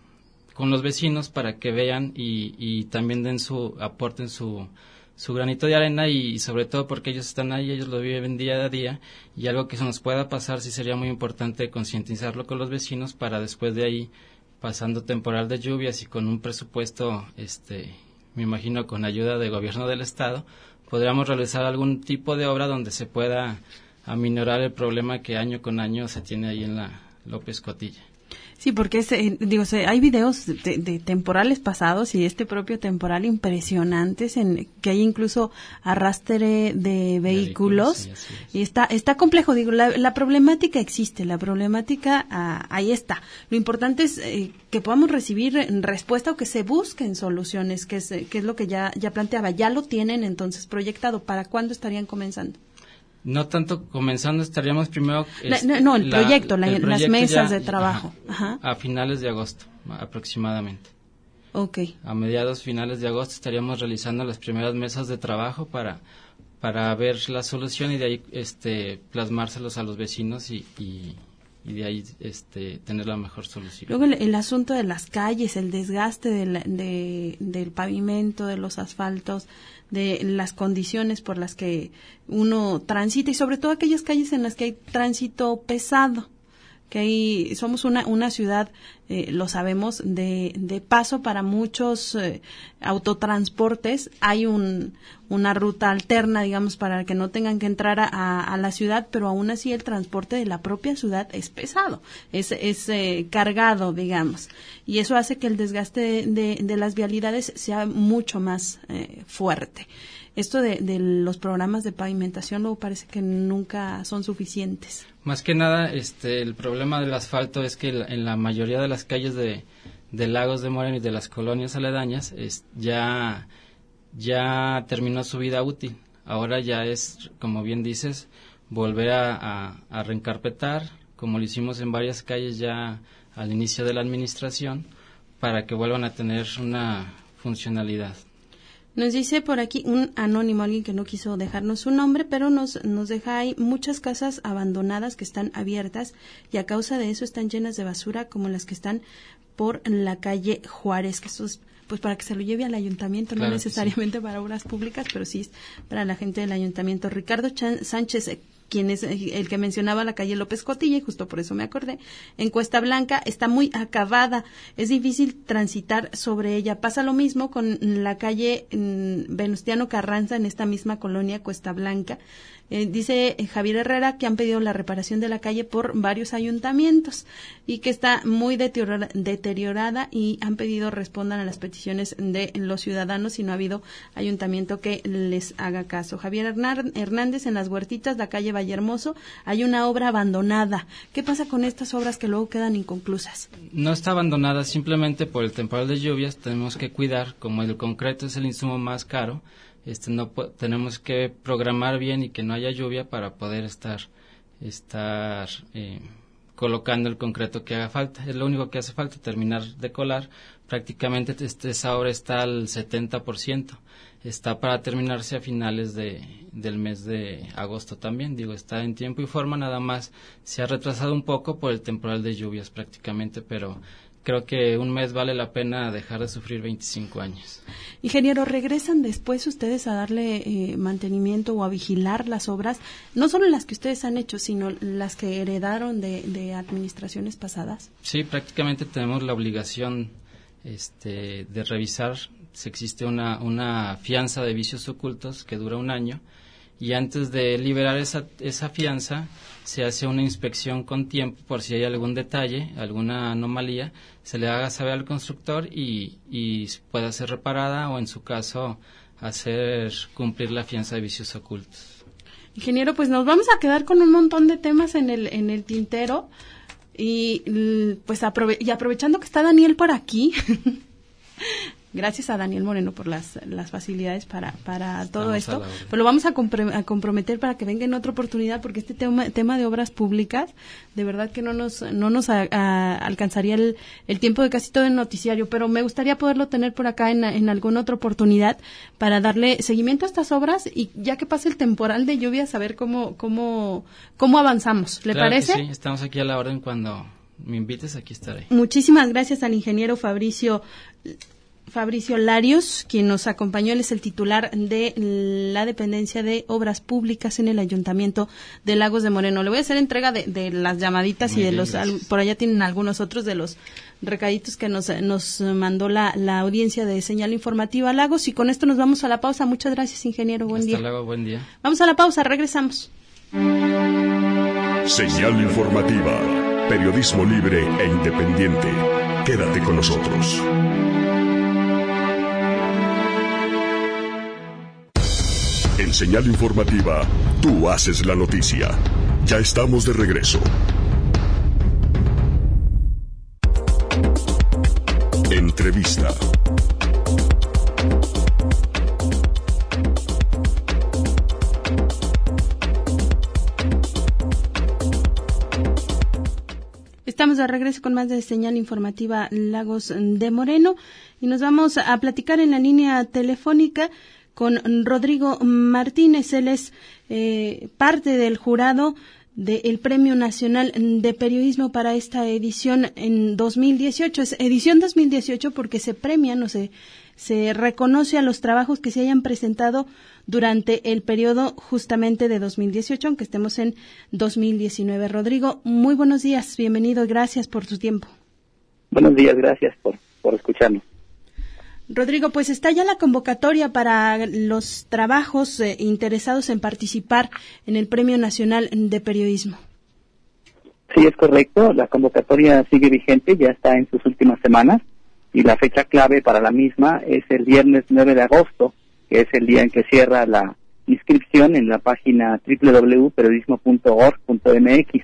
M: con los vecinos para que vean y, y también den su aporten su su granito de arena y sobre todo porque ellos están ahí, ellos lo viven día a día y algo que se nos pueda pasar sí sería muy importante concientizarlo con los vecinos para después de ahí, pasando temporal de lluvias y con un presupuesto, este, me imagino con ayuda del gobierno del estado, podríamos realizar algún tipo de obra donde se pueda aminorar el problema que año con año se tiene ahí en la López Cotilla.
B: Sí, porque es, eh, digo, se, hay videos de, de temporales pasados y este propio temporal impresionantes en que hay incluso arrastre de vehículos, vehículos sí, y está está complejo. Digo, la, la problemática existe, la problemática ah, ahí está. Lo importante es eh, que podamos recibir respuesta o que se busquen soluciones, que es que es lo que ya ya planteaba. Ya lo tienen entonces proyectado. ¿Para cuándo estarían comenzando?
M: No tanto comenzando, estaríamos primero...
B: La, no, no, el la, proyecto, la, el proyecto, las mesas ya, de trabajo.
M: Ajá, ajá. A finales de agosto, aproximadamente.
B: Ok.
M: A mediados, finales de agosto estaríamos realizando las primeras mesas de trabajo para para ver la solución y de ahí este plasmárselos a los vecinos y, y, y de ahí este tener la mejor solución.
B: Luego el, el asunto de las calles, el desgaste del, de, del pavimento, de los asfaltos, de las condiciones por las que uno transita y sobre todo aquellas calles en las que hay tránsito pesado, que hay, somos una, una ciudad, eh, lo sabemos, de, de paso para muchos eh, autotransportes. Hay un, una ruta alterna, digamos, para que no tengan que entrar a, a la ciudad, pero aún así el transporte de la propia ciudad es pesado, es, es eh, cargado, digamos, y eso hace que el desgaste de, de, de las vialidades sea mucho más eh, fuerte. Esto de, de los programas de pavimentación luego parece que nunca son suficientes.
M: Más que nada, este, el problema del asfalto es que en la mayoría de las calles de, de Lagos de Moreno y de las colonias aledañas es, ya, ya terminó su vida útil. Ahora ya es, como bien dices, volver a, a, a reencarpetar, como lo hicimos en varias calles ya al inicio de la administración, para que vuelvan a tener una funcionalidad.
B: Nos dice por aquí un anónimo, alguien que no quiso dejarnos su nombre, pero nos, nos deja ahí muchas casas abandonadas que están abiertas y a causa de eso están llenas de basura, como las que están por la calle Juárez, que eso es pues para que se lo lleve al ayuntamiento, claro, no necesariamente sí, para obras públicas, pero sí es para la gente del ayuntamiento. Ricardo Chan- Sánchez, quien es el que mencionaba la calle López Cotilla, y justo por eso me acordé, en Cuesta Blanca está muy acabada, es difícil transitar sobre ella. Pasa lo mismo con la calle Venustiano Carranza, en esta misma colonia Cuesta Blanca. Eh, dice Javier Herrera que han pedido la reparación de la calle por varios ayuntamientos y que está muy deteriora, deteriorada y han pedido respondan a las peticiones de los ciudadanos y no ha habido ayuntamiento que les haga caso. Javier Hernández, en las Huertitas, la calle Vallehermoso, hay una obra abandonada. ¿Qué pasa con estas obras que luego quedan inconclusas?
M: No está abandonada, simplemente por el temporal de lluvias tenemos que cuidar, como el concreto es el insumo más caro. Este, no tenemos que programar bien y que no haya lluvia para poder estar estar eh, colocando el concreto que haga falta. Es lo único que hace falta, terminar de colar. Prácticamente este, esa obra está al setenta por ciento. Está para terminarse a finales de, del mes de agosto también. Digo, está en tiempo y forma, nada más se ha retrasado un poco por el temporal de lluvias prácticamente, pero creo que un mes vale la pena dejar de sufrir veinticinco años.
B: Ingeniero, ¿regresan después ustedes a darle eh, mantenimiento o a vigilar las obras, no solo las que ustedes han hecho, sino las que heredaron de, de administraciones pasadas?
M: Sí, prácticamente tenemos la obligación este, de revisar si existe una, una fianza de vicios ocultos que dura un año, y antes de liberar esa, esa fianza se hace una inspección con tiempo por si hay algún detalle, alguna anomalía, se le haga saber al constructor y, y pueda ser reparada o en su caso hacer cumplir la fianza de vicios ocultos.
B: Ingeniero, pues nos vamos a quedar con un montón de temas en el en el tintero y pues aprove- y aprovechando que está Daniel por aquí. Gracias a Daniel Moreno por las, las facilidades para, para todo esto. Pues lo vamos a, compre- a comprometer para que venga en otra oportunidad, porque este tema, tema de obras públicas, de verdad que no nos, no nos a, a, alcanzaría el, el tiempo de casi todo el noticiario, pero me gustaría poderlo tener por acá en, en alguna otra oportunidad para darle seguimiento a estas obras y ya que pase el temporal de lluvia, saber cómo, cómo, cómo avanzamos. ¿Le
M: claro
B: parece?
M: Que sí, estamos aquí a la orden cuando me invites, aquí estaré.
B: Muchísimas gracias al ingeniero Fabricio Fabricio Larios, quien nos acompañó. Él es el titular de la dependencia de obras públicas en el Ayuntamiento de Lagos de Moreno. Le voy a hacer entrega de, de las llamaditas Muy y de bien, los, gracias. Por allá tienen algunos otros de los recaditos que nos, nos mandó la, la audiencia de Señal Informativa Lagos, y con esto nos vamos a la pausa. Muchas gracias, ingeniero. Buen
M: Hasta
B: día.
M: Hasta luego, buen día.
B: Vamos a la pausa, regresamos.
A: Señal Informativa, periodismo libre e independiente. Quédate con nosotros. En Señal Informativa, tú haces la noticia. Ya estamos de regreso. Entrevista.
B: Estamos de regreso con más de Señal Informativa Lagos de Moreno y nos vamos a platicar en la línea telefónica con Rodrigo Martínez. Él es eh, parte del jurado del Premio Nacional de Periodismo para esta edición en dos mil dieciocho. Es edición dos mil dieciocho porque se premian o se, se reconoce a los trabajos que se hayan presentado durante el periodo justamente de dos mil dieciocho, aunque estemos en dos mil diecinueve. Rodrigo, muy buenos días, bienvenido y gracias por tu tiempo.
N: Buenos días, gracias por, por escucharnos.
B: Rodrigo, pues está ya la convocatoria para los trabajos eh, interesados en participar en el Premio Nacional de Periodismo.
N: Sí, es correcto. La convocatoria sigue vigente, ya está en sus últimas semanas y la fecha clave para la misma es el viernes nueve de agosto, que es el día en que cierra la inscripción en la página doble u doble u doble u punto periodismo punto org punto m x.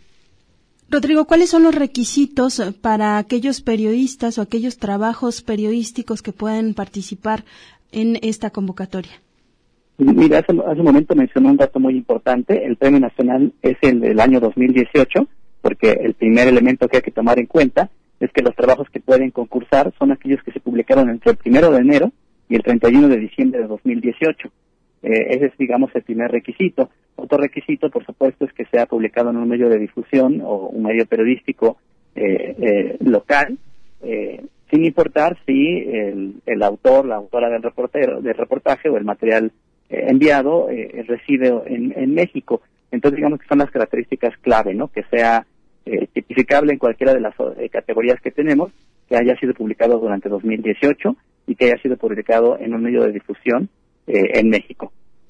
B: Rodrigo, ¿cuáles son los requisitos para aquellos periodistas o aquellos trabajos periodísticos que puedan participar en esta convocatoria?
N: Mira, hace, hace un momento mencionó un dato muy importante. El Premio Nacional es el del año dos mil dieciocho, porque el primer elemento que hay que tomar en cuenta es que los trabajos que pueden concursar son aquellos que se publicaron entre el primero de enero y el treinta y uno de diciembre de dos mil dieciocho. Eh, ese es, digamos, el primer requisito. Otro requisito, por supuesto, es que sea publicado en un medio de difusión o un medio periodístico eh, eh, local, eh, sin importar si el, el autor, la autora del, reportero, del reportaje o el material eh, enviado eh, reside en, en México. Entonces, digamos que son las características clave, ¿no? Que sea eh, tipificable en cualquiera de las eh, categorías que tenemos, que haya sido publicado durante dos mil dieciocho y que haya sido publicado en un medio de difusión eh, en México.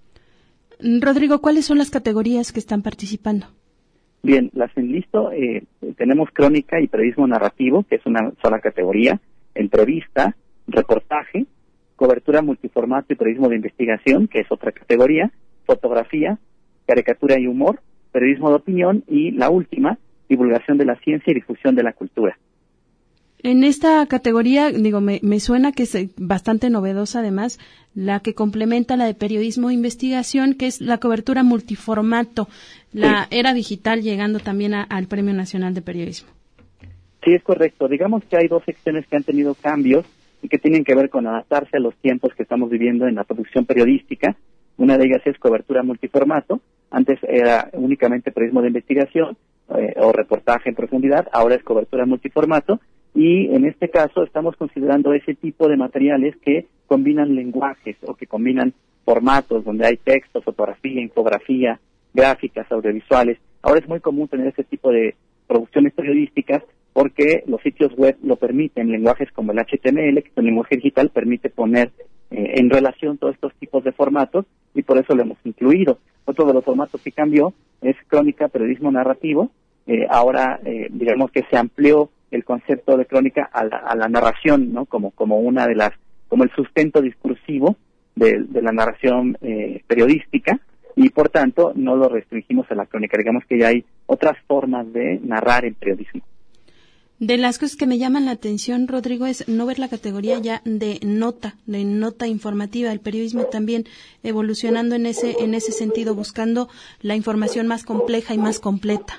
B: Rodrigo, ¿cuáles son las categorías que están participando?
N: Bien, las enlisto. Eh, tenemos crónica y periodismo narrativo, que es una sola categoría, entrevista, reportaje, cobertura multiformato y periodismo de investigación, que es otra categoría, fotografía, caricatura y humor, periodismo de opinión y la última, divulgación de la ciencia y difusión de la cultura.
B: En esta categoría, digo, me, me suena que es bastante novedosa, además, la que complementa la de periodismo de investigación, que es la cobertura multiformato, la sí. Era digital, llegando también a, al Premio Nacional de Periodismo.
N: Sí, es correcto. Digamos que hay dos secciones que han tenido cambios y que tienen que ver con adaptarse a los tiempos que estamos viviendo en la producción periodística. Una de ellas es cobertura multiformato. Antes era únicamente periodismo de investigación eh, o reportaje en profundidad, ahora es cobertura multiformato. Y en este caso estamos considerando ese tipo de materiales que combinan lenguajes o que combinan formatos donde hay texto, fotografía, infografía, gráficas, audiovisuales. Ahora es muy común tener ese tipo de producciones periodísticas porque los sitios web lo permiten. Lenguajes como el H T M L, que es un lenguaje digital, permite poner eh, en relación todos estos tipos de formatos y por eso lo hemos incluido. Otro de los formatos que cambió es crónica, periodismo narrativo. Eh, ahora, eh, digamos que se amplió el concepto de crónica a la, a la narración, ¿no? Como, como una de las, como el sustento discursivo de, de la narración eh, periodística y por tanto no lo restringimos a la crónica. Digamos que ya hay otras formas de narrar en periodismo.
B: De las cosas que me llaman la atención, Rodrigo, es no ver la categoría ya de nota, de nota informativa, el periodismo también evolucionando en ese, en ese sentido, buscando la información más compleja y más completa.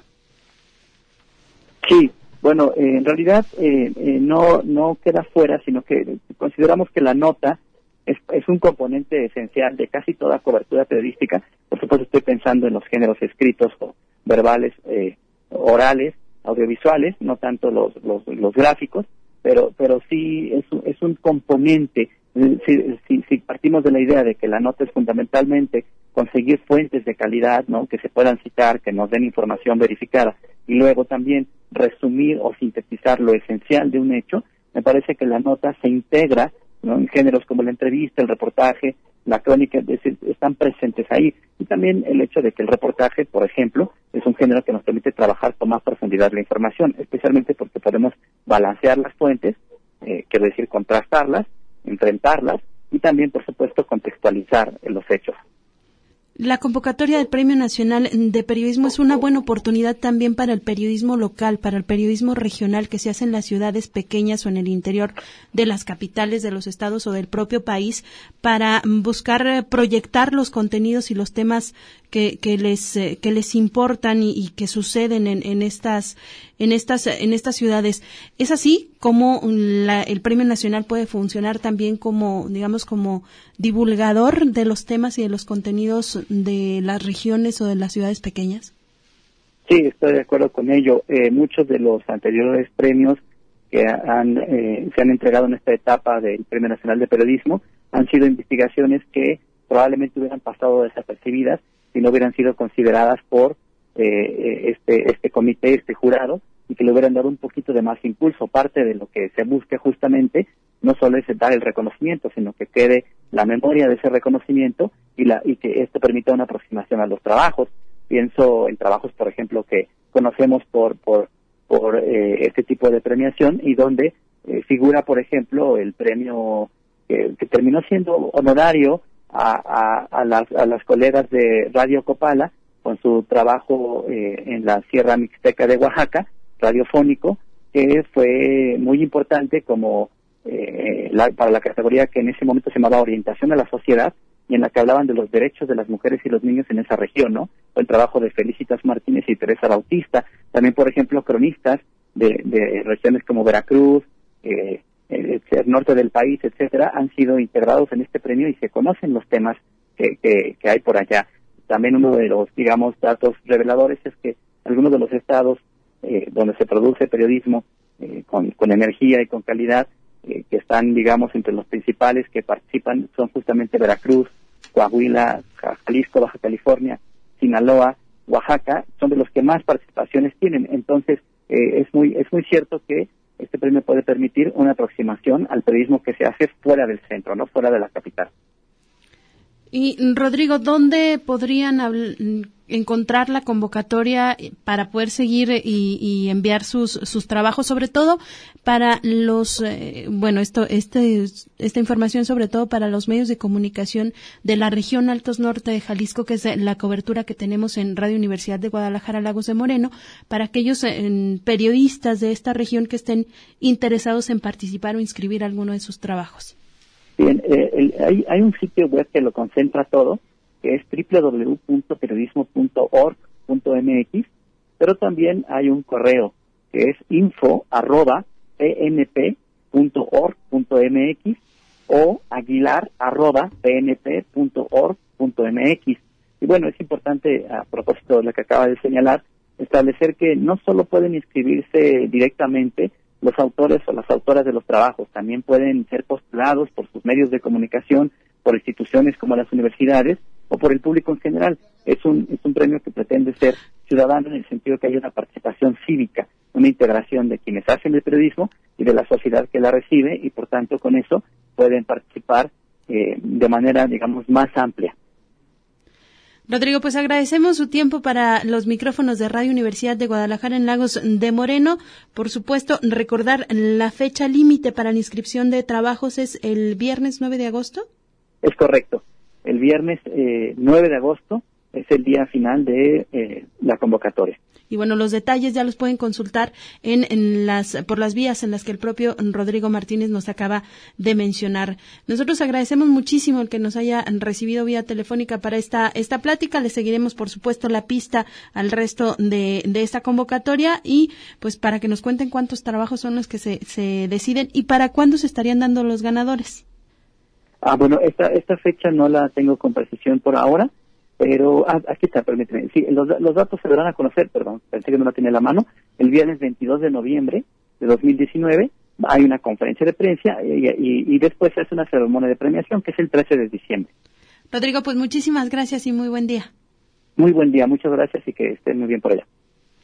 N: Sí. Bueno, eh, en realidad eh, eh, no no queda fuera, sino que consideramos que la nota es, es un componente esencial de casi toda cobertura periodística. Por supuesto estoy pensando en los géneros escritos o verbales, eh, orales, audiovisuales, no tanto los los, los gráficos, pero pero sí es, es un componente. Si, si, si partimos de la idea de que la nota es fundamentalmente conseguir fuentes de calidad, ¿no? Que se puedan citar, que nos den información verificada y luego también resumir o sintetizar lo esencial de un hecho, me parece que la nota se integra, ¿no? En géneros como la entrevista, el reportaje, la crónica, es decir, están presentes ahí. Y también el hecho de que el reportaje, por ejemplo, es un género que nos permite trabajar con más profundidad la información, especialmente porque podemos balancear las fuentes, eh, quiero decir, contrastarlas, enfrentarlas y también, por supuesto, contextualizar los hechos.
B: La convocatoria del Premio Nacional de Periodismo es una buena oportunidad también para el periodismo local, para el periodismo regional que se hace en las ciudades pequeñas o en el interior de las capitales de los estados o del propio país, para buscar proyectar los contenidos y los temas que, que les eh, que les importan y, y que suceden en, en estas en estas en estas ciudades. ¿Es así como la, el Premio Nacional puede funcionar también como, digamos, como divulgador de los temas y de los contenidos de las regiones o de las ciudades pequeñas?
N: Sí, estoy de acuerdo con ello. Eh, muchos de los anteriores premios que han, eh, se han entregado en esta etapa del Premio Nacional de Periodismo han sido investigaciones que probablemente hubieran pasado desapercibidas si no hubieran sido consideradas por eh, este este comité, este jurado, y que le hubieran dado un poquito de más impulso. Parte de lo que se busca justamente no solo es dar el reconocimiento, sino que quede la memoria de ese reconocimiento y la y que esto permita una aproximación a los trabajos. Pienso en trabajos, por ejemplo, que conocemos por por por eh, este tipo de premiación y donde eh, figura, por ejemplo, el premio que, que terminó siendo honorario a, a, a, las, a las colegas de Radio Copala con su trabajo eh, en la Sierra Mixteca de Oaxaca, radiofónico, que fue muy importante como eh, la, para la categoría que en ese momento se llamaba Orientación a la Sociedad, y en la que hablaban de los derechos de las mujeres y los niños en esa región, ¿no? Fue el trabajo de Felicitas Martínez y Teresa Bautista. También, por ejemplo, cronistas de, de regiones como Veracruz, eh, el, el norte del país, etcétera, han sido integrados en este premio y se conocen los temas que, que, que hay por allá. También uno de los, digamos, datos reveladores es que algunos de los estados eh, donde se produce periodismo eh, con, con energía y con calidad, eh, que están, digamos, entre los principales que participan, son justamente Veracruz, Coahuila, Jalisco, Baja California, Sinaloa, Oaxaca, son de los que más participaciones tienen. Entonces, eh, es muy es muy cierto que este premio puede permitir una aproximación al periodismo que se hace fuera del centro, no fuera de la capital.
B: Y, Rodrigo, ¿dónde podrían habl- encontrar la convocatoria para poder seguir y, y enviar sus, sus trabajos, sobre todo para los, eh, bueno, esto, este, esta información sobre todo para los medios de comunicación de la región Altos Norte de Jalisco, que es la cobertura que tenemos en Radio Universidad de Guadalajara, Lagos de Moreno, para aquellos eh, periodistas de esta región que estén interesados en participar o inscribir alguno de sus trabajos?
N: Bien, eh, el, hay, hay un sitio web que lo concentra todo, que es doble u doble u doble u punto periodismo punto org punto m x, pero también hay un correo que es info arroba p n p punto org punto m x o aguilar arroba p n p punto org punto m x. Y bueno, es importante, a propósito de lo que acaba de señalar, establecer que no solo pueden inscribirse directamente los autores o las autoras de los trabajos, también pueden ser postulados por sus medios de comunicación, por instituciones como las universidades o por el público en general. Es un es un premio que pretende ser ciudadano en el sentido que hay una participación cívica, una integración de quienes hacen el periodismo y de la sociedad que la recibe, y por tanto con eso pueden participar eh, de manera, digamos, más amplia.
B: Rodrigo, pues agradecemos su tiempo para los micrófonos de Radio Universidad de Guadalajara en Lagos de Moreno. Por supuesto, recordar la fecha límite para la inscripción de trabajos es el viernes nueve de agosto. Es correcto. El viernes eh, nueve de agosto es el día final de eh, la convocatoria. Y bueno, los detalles ya los pueden consultar en, en las por las vías en las que el propio Rodrigo Martínez nos acaba de mencionar. Nosotros agradecemos muchísimo el que nos haya recibido vía telefónica para esta esta plática. Le seguiremos, por supuesto, la pista al resto de, de esta convocatoria y pues para que nos cuenten cuántos trabajos son los que se, se deciden y para cuándo se estarían dando los ganadores. Ah, bueno, esta esta fecha no la tengo con precisión por ahora. Pero, ah, aquí está, permíteme. Sí, los, los datos se darán a conocer, perdón, pensé que no la tenía en la mano. El viernes veintidós de noviembre de dos mil diecinueve hay una conferencia de prensa y, y, y después se hace una ceremonia de premiación que es el trece de diciembre. Rodrigo, pues muchísimas gracias y muy buen día. Muy buen día, muchas gracias y que estén muy bien por allá.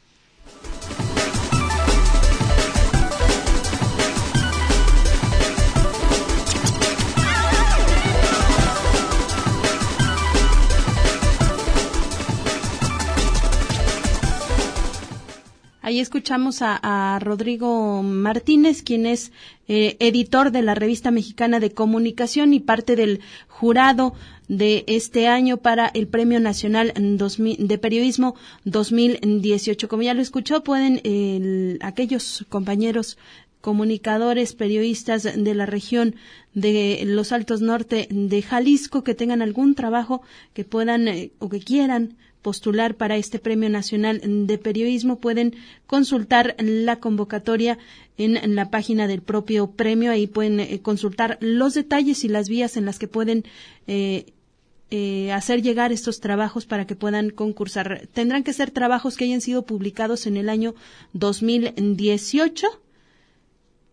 B: Ahí escuchamos a, a Rodrigo Martínez, quien es eh, editor de la Revista Mexicana de Comunicación y parte del jurado de este año para el Premio Nacional de Periodismo dos mil dieciocho. Como ya lo escuchó, pueden eh, aquellos compañeros comunicadores, periodistas de la región de los Altos Norte de Jalisco que tengan algún trabajo que puedan eh, o que quieran postular para este Premio Nacional de Periodismo, pueden consultar la convocatoria en, en la página del propio premio. Ahí pueden eh, consultar los detalles y las vías en las que pueden eh, eh, hacer llegar estos trabajos para que puedan concursar. Tendrán que ser trabajos que hayan sido publicados en el año dos mil dieciocho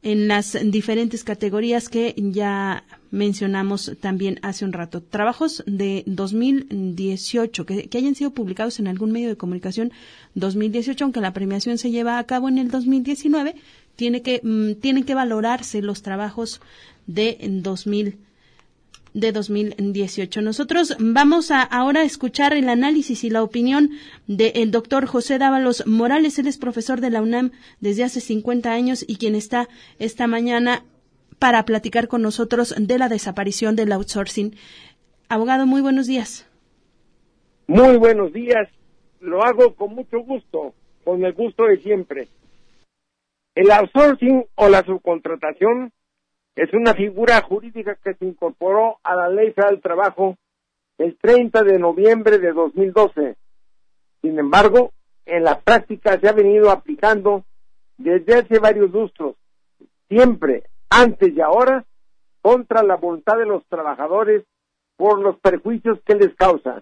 B: en las diferentes categorías que ya mencionamos también hace un rato. Trabajos de dos mil dieciocho, que, que hayan sido publicados en algún medio de comunicación dos mil dieciocho, aunque la premiación se lleva a cabo en el dos mil diecinueve, tiene que, mm, tienen que valorarse los trabajos de dos mil de dos mil dieciocho. Nosotros vamos a ahora escuchar el análisis y la opinión del doctor José Dávalos Morales. Él es profesor de la UNAM desde hace cincuenta años y quien está esta mañana para platicar con nosotros de la desaparición del outsourcing. Abogado, muy buenos días.
O: Muy buenos días. Lo hago con mucho gusto, con el gusto de siempre. El outsourcing o la subcontratación es una figura jurídica que se incorporó a la Ley Federal del Trabajo el treinta de noviembre de dos mil doce. Sin embargo, en la práctica se ha venido aplicando desde hace varios lustros, siempre, antes y ahora, contra la voluntad de los trabajadores por los perjuicios que les causa.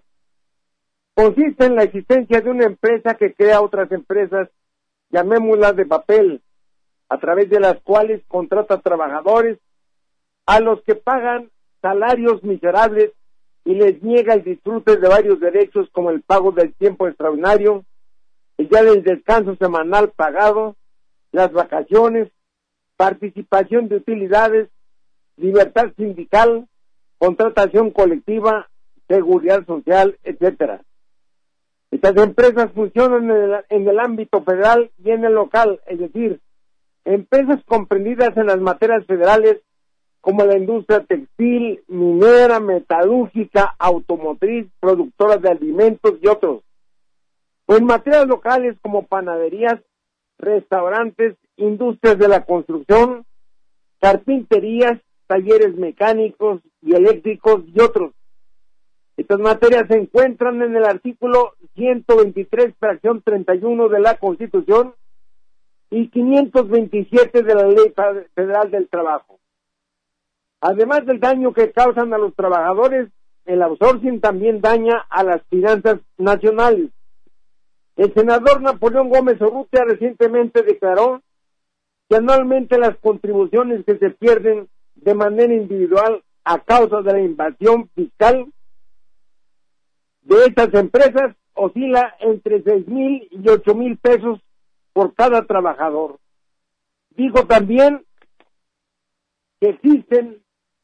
O: Consiste en la existencia de una empresa que crea otras empresas, llamémoslas de papel, a través de las cuales contrata trabajadores a los que pagan salarios miserables y les niega el disfrute de varios derechos como el pago del tiempo extraordinario, el día del descanso semanal pagado, las vacaciones, participación de utilidades, libertad sindical, contratación colectiva, seguridad social, etcétera. Estas empresas funcionan en el, en el ámbito federal y en el local, es decir, empresas comprendidas en las materias federales como la industria textil, minera, metalúrgica, automotriz, productora de alimentos y otros. O en materias locales como panaderías, restaurantes, industrias de la construcción, carpinterías, talleres mecánicos y eléctricos y otros. Estas materias se encuentran en el artículo ciento veintitrés, fracción treinta y uno de la Constitución y quinientos veintisiete de la Ley Federal del Trabajo. Además del daño que causan a los trabajadores, el outsourcing también daña a las finanzas nacionales. El senador Napoleón Gómez Urrutia recientemente declaró que anualmente las contribuciones que se pierden de manera individual a causa de la invasión fiscal de estas empresas oscila entre seis mil y ocho mil pesos por cada trabajador. Digo también que existen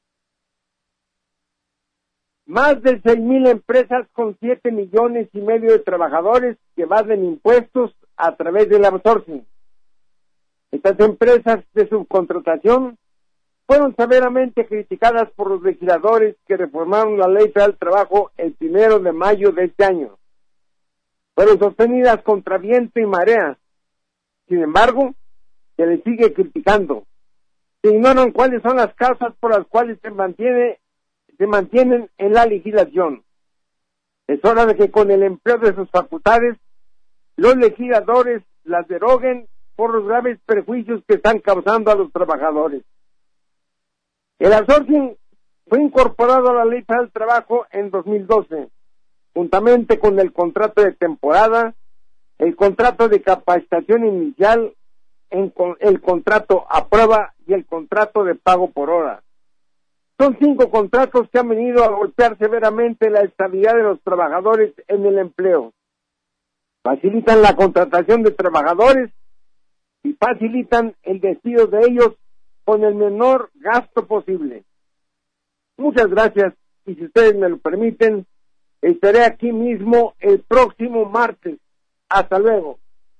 O: más de seis mil empresas con siete millones y medio de trabajadores que evaden impuestos a través del outsourcing. Estas empresas de subcontratación fueron severamente criticadas por los legisladores que reformaron la Ley Federal del Trabajo el primero de mayo de este año. Fueron sostenidas contra viento y marea. Sin embargo, se les sigue criticando. Se ignoran cuáles son las causas por las cuales se mantiene, se mantienen en la legislación. Es hora de que con el empleo de sus facultades, los legisladores las deroguen por los graves perjuicios que están causando a los trabajadores. El outsourcing fue incorporado a la Ley Federal del Trabajo en dos mil doce, juntamente con el contrato de temporada, el contrato de capacitación inicial, el contrato a prueba y el contrato de pago por hora. Son cinco contratos que han venido a golpear severamente la estabilidad de los trabajadores en el empleo. Facilitan la contratación de trabajadores y facilitan el despido de ellos con el menor gasto posible. Muchas gracias, y si ustedes me lo permiten, estaré aquí mismo el próximo martes. Hasta luego.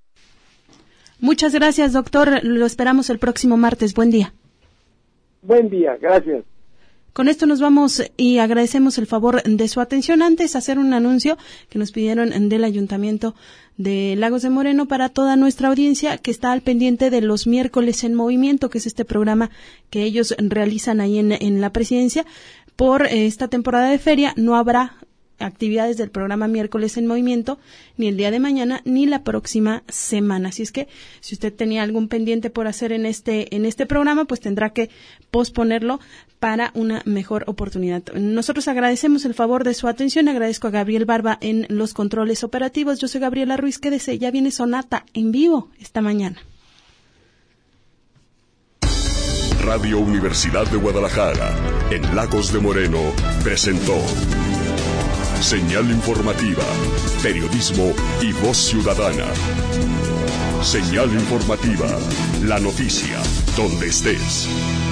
B: Muchas gracias, doctor. Lo esperamos el próximo martes. Buen día.
O: Buen día, gracias.
B: Con esto nos vamos y agradecemos el favor de su atención. Antes, hacer un anuncio que nos pidieron del Ayuntamiento de Lagos de Moreno para toda nuestra audiencia que está al pendiente de los miércoles en movimiento, que es este programa que ellos realizan ahí en, en la presidencia. Por esta temporada de feria no habrá actividades del programa Miércoles en Movimiento ni el día de mañana ni la próxima semana. Así es que si usted tenía algún pendiente por hacer en este en este programa, pues tendrá que posponerlo para una mejor oportunidad. Nosotros agradecemos el favor de su atención. Agradezco a Gabriel Barba en los controles operativos. Yo soy Gabriela Ruiz. Quédese, ya viene Sonata en vivo esta mañana.
A: Radio Universidad de Guadalajara, en Lagos de Moreno, presentó Señal Informativa, Periodismo y Voz Ciudadana. Señal Informativa, la noticia, donde estés.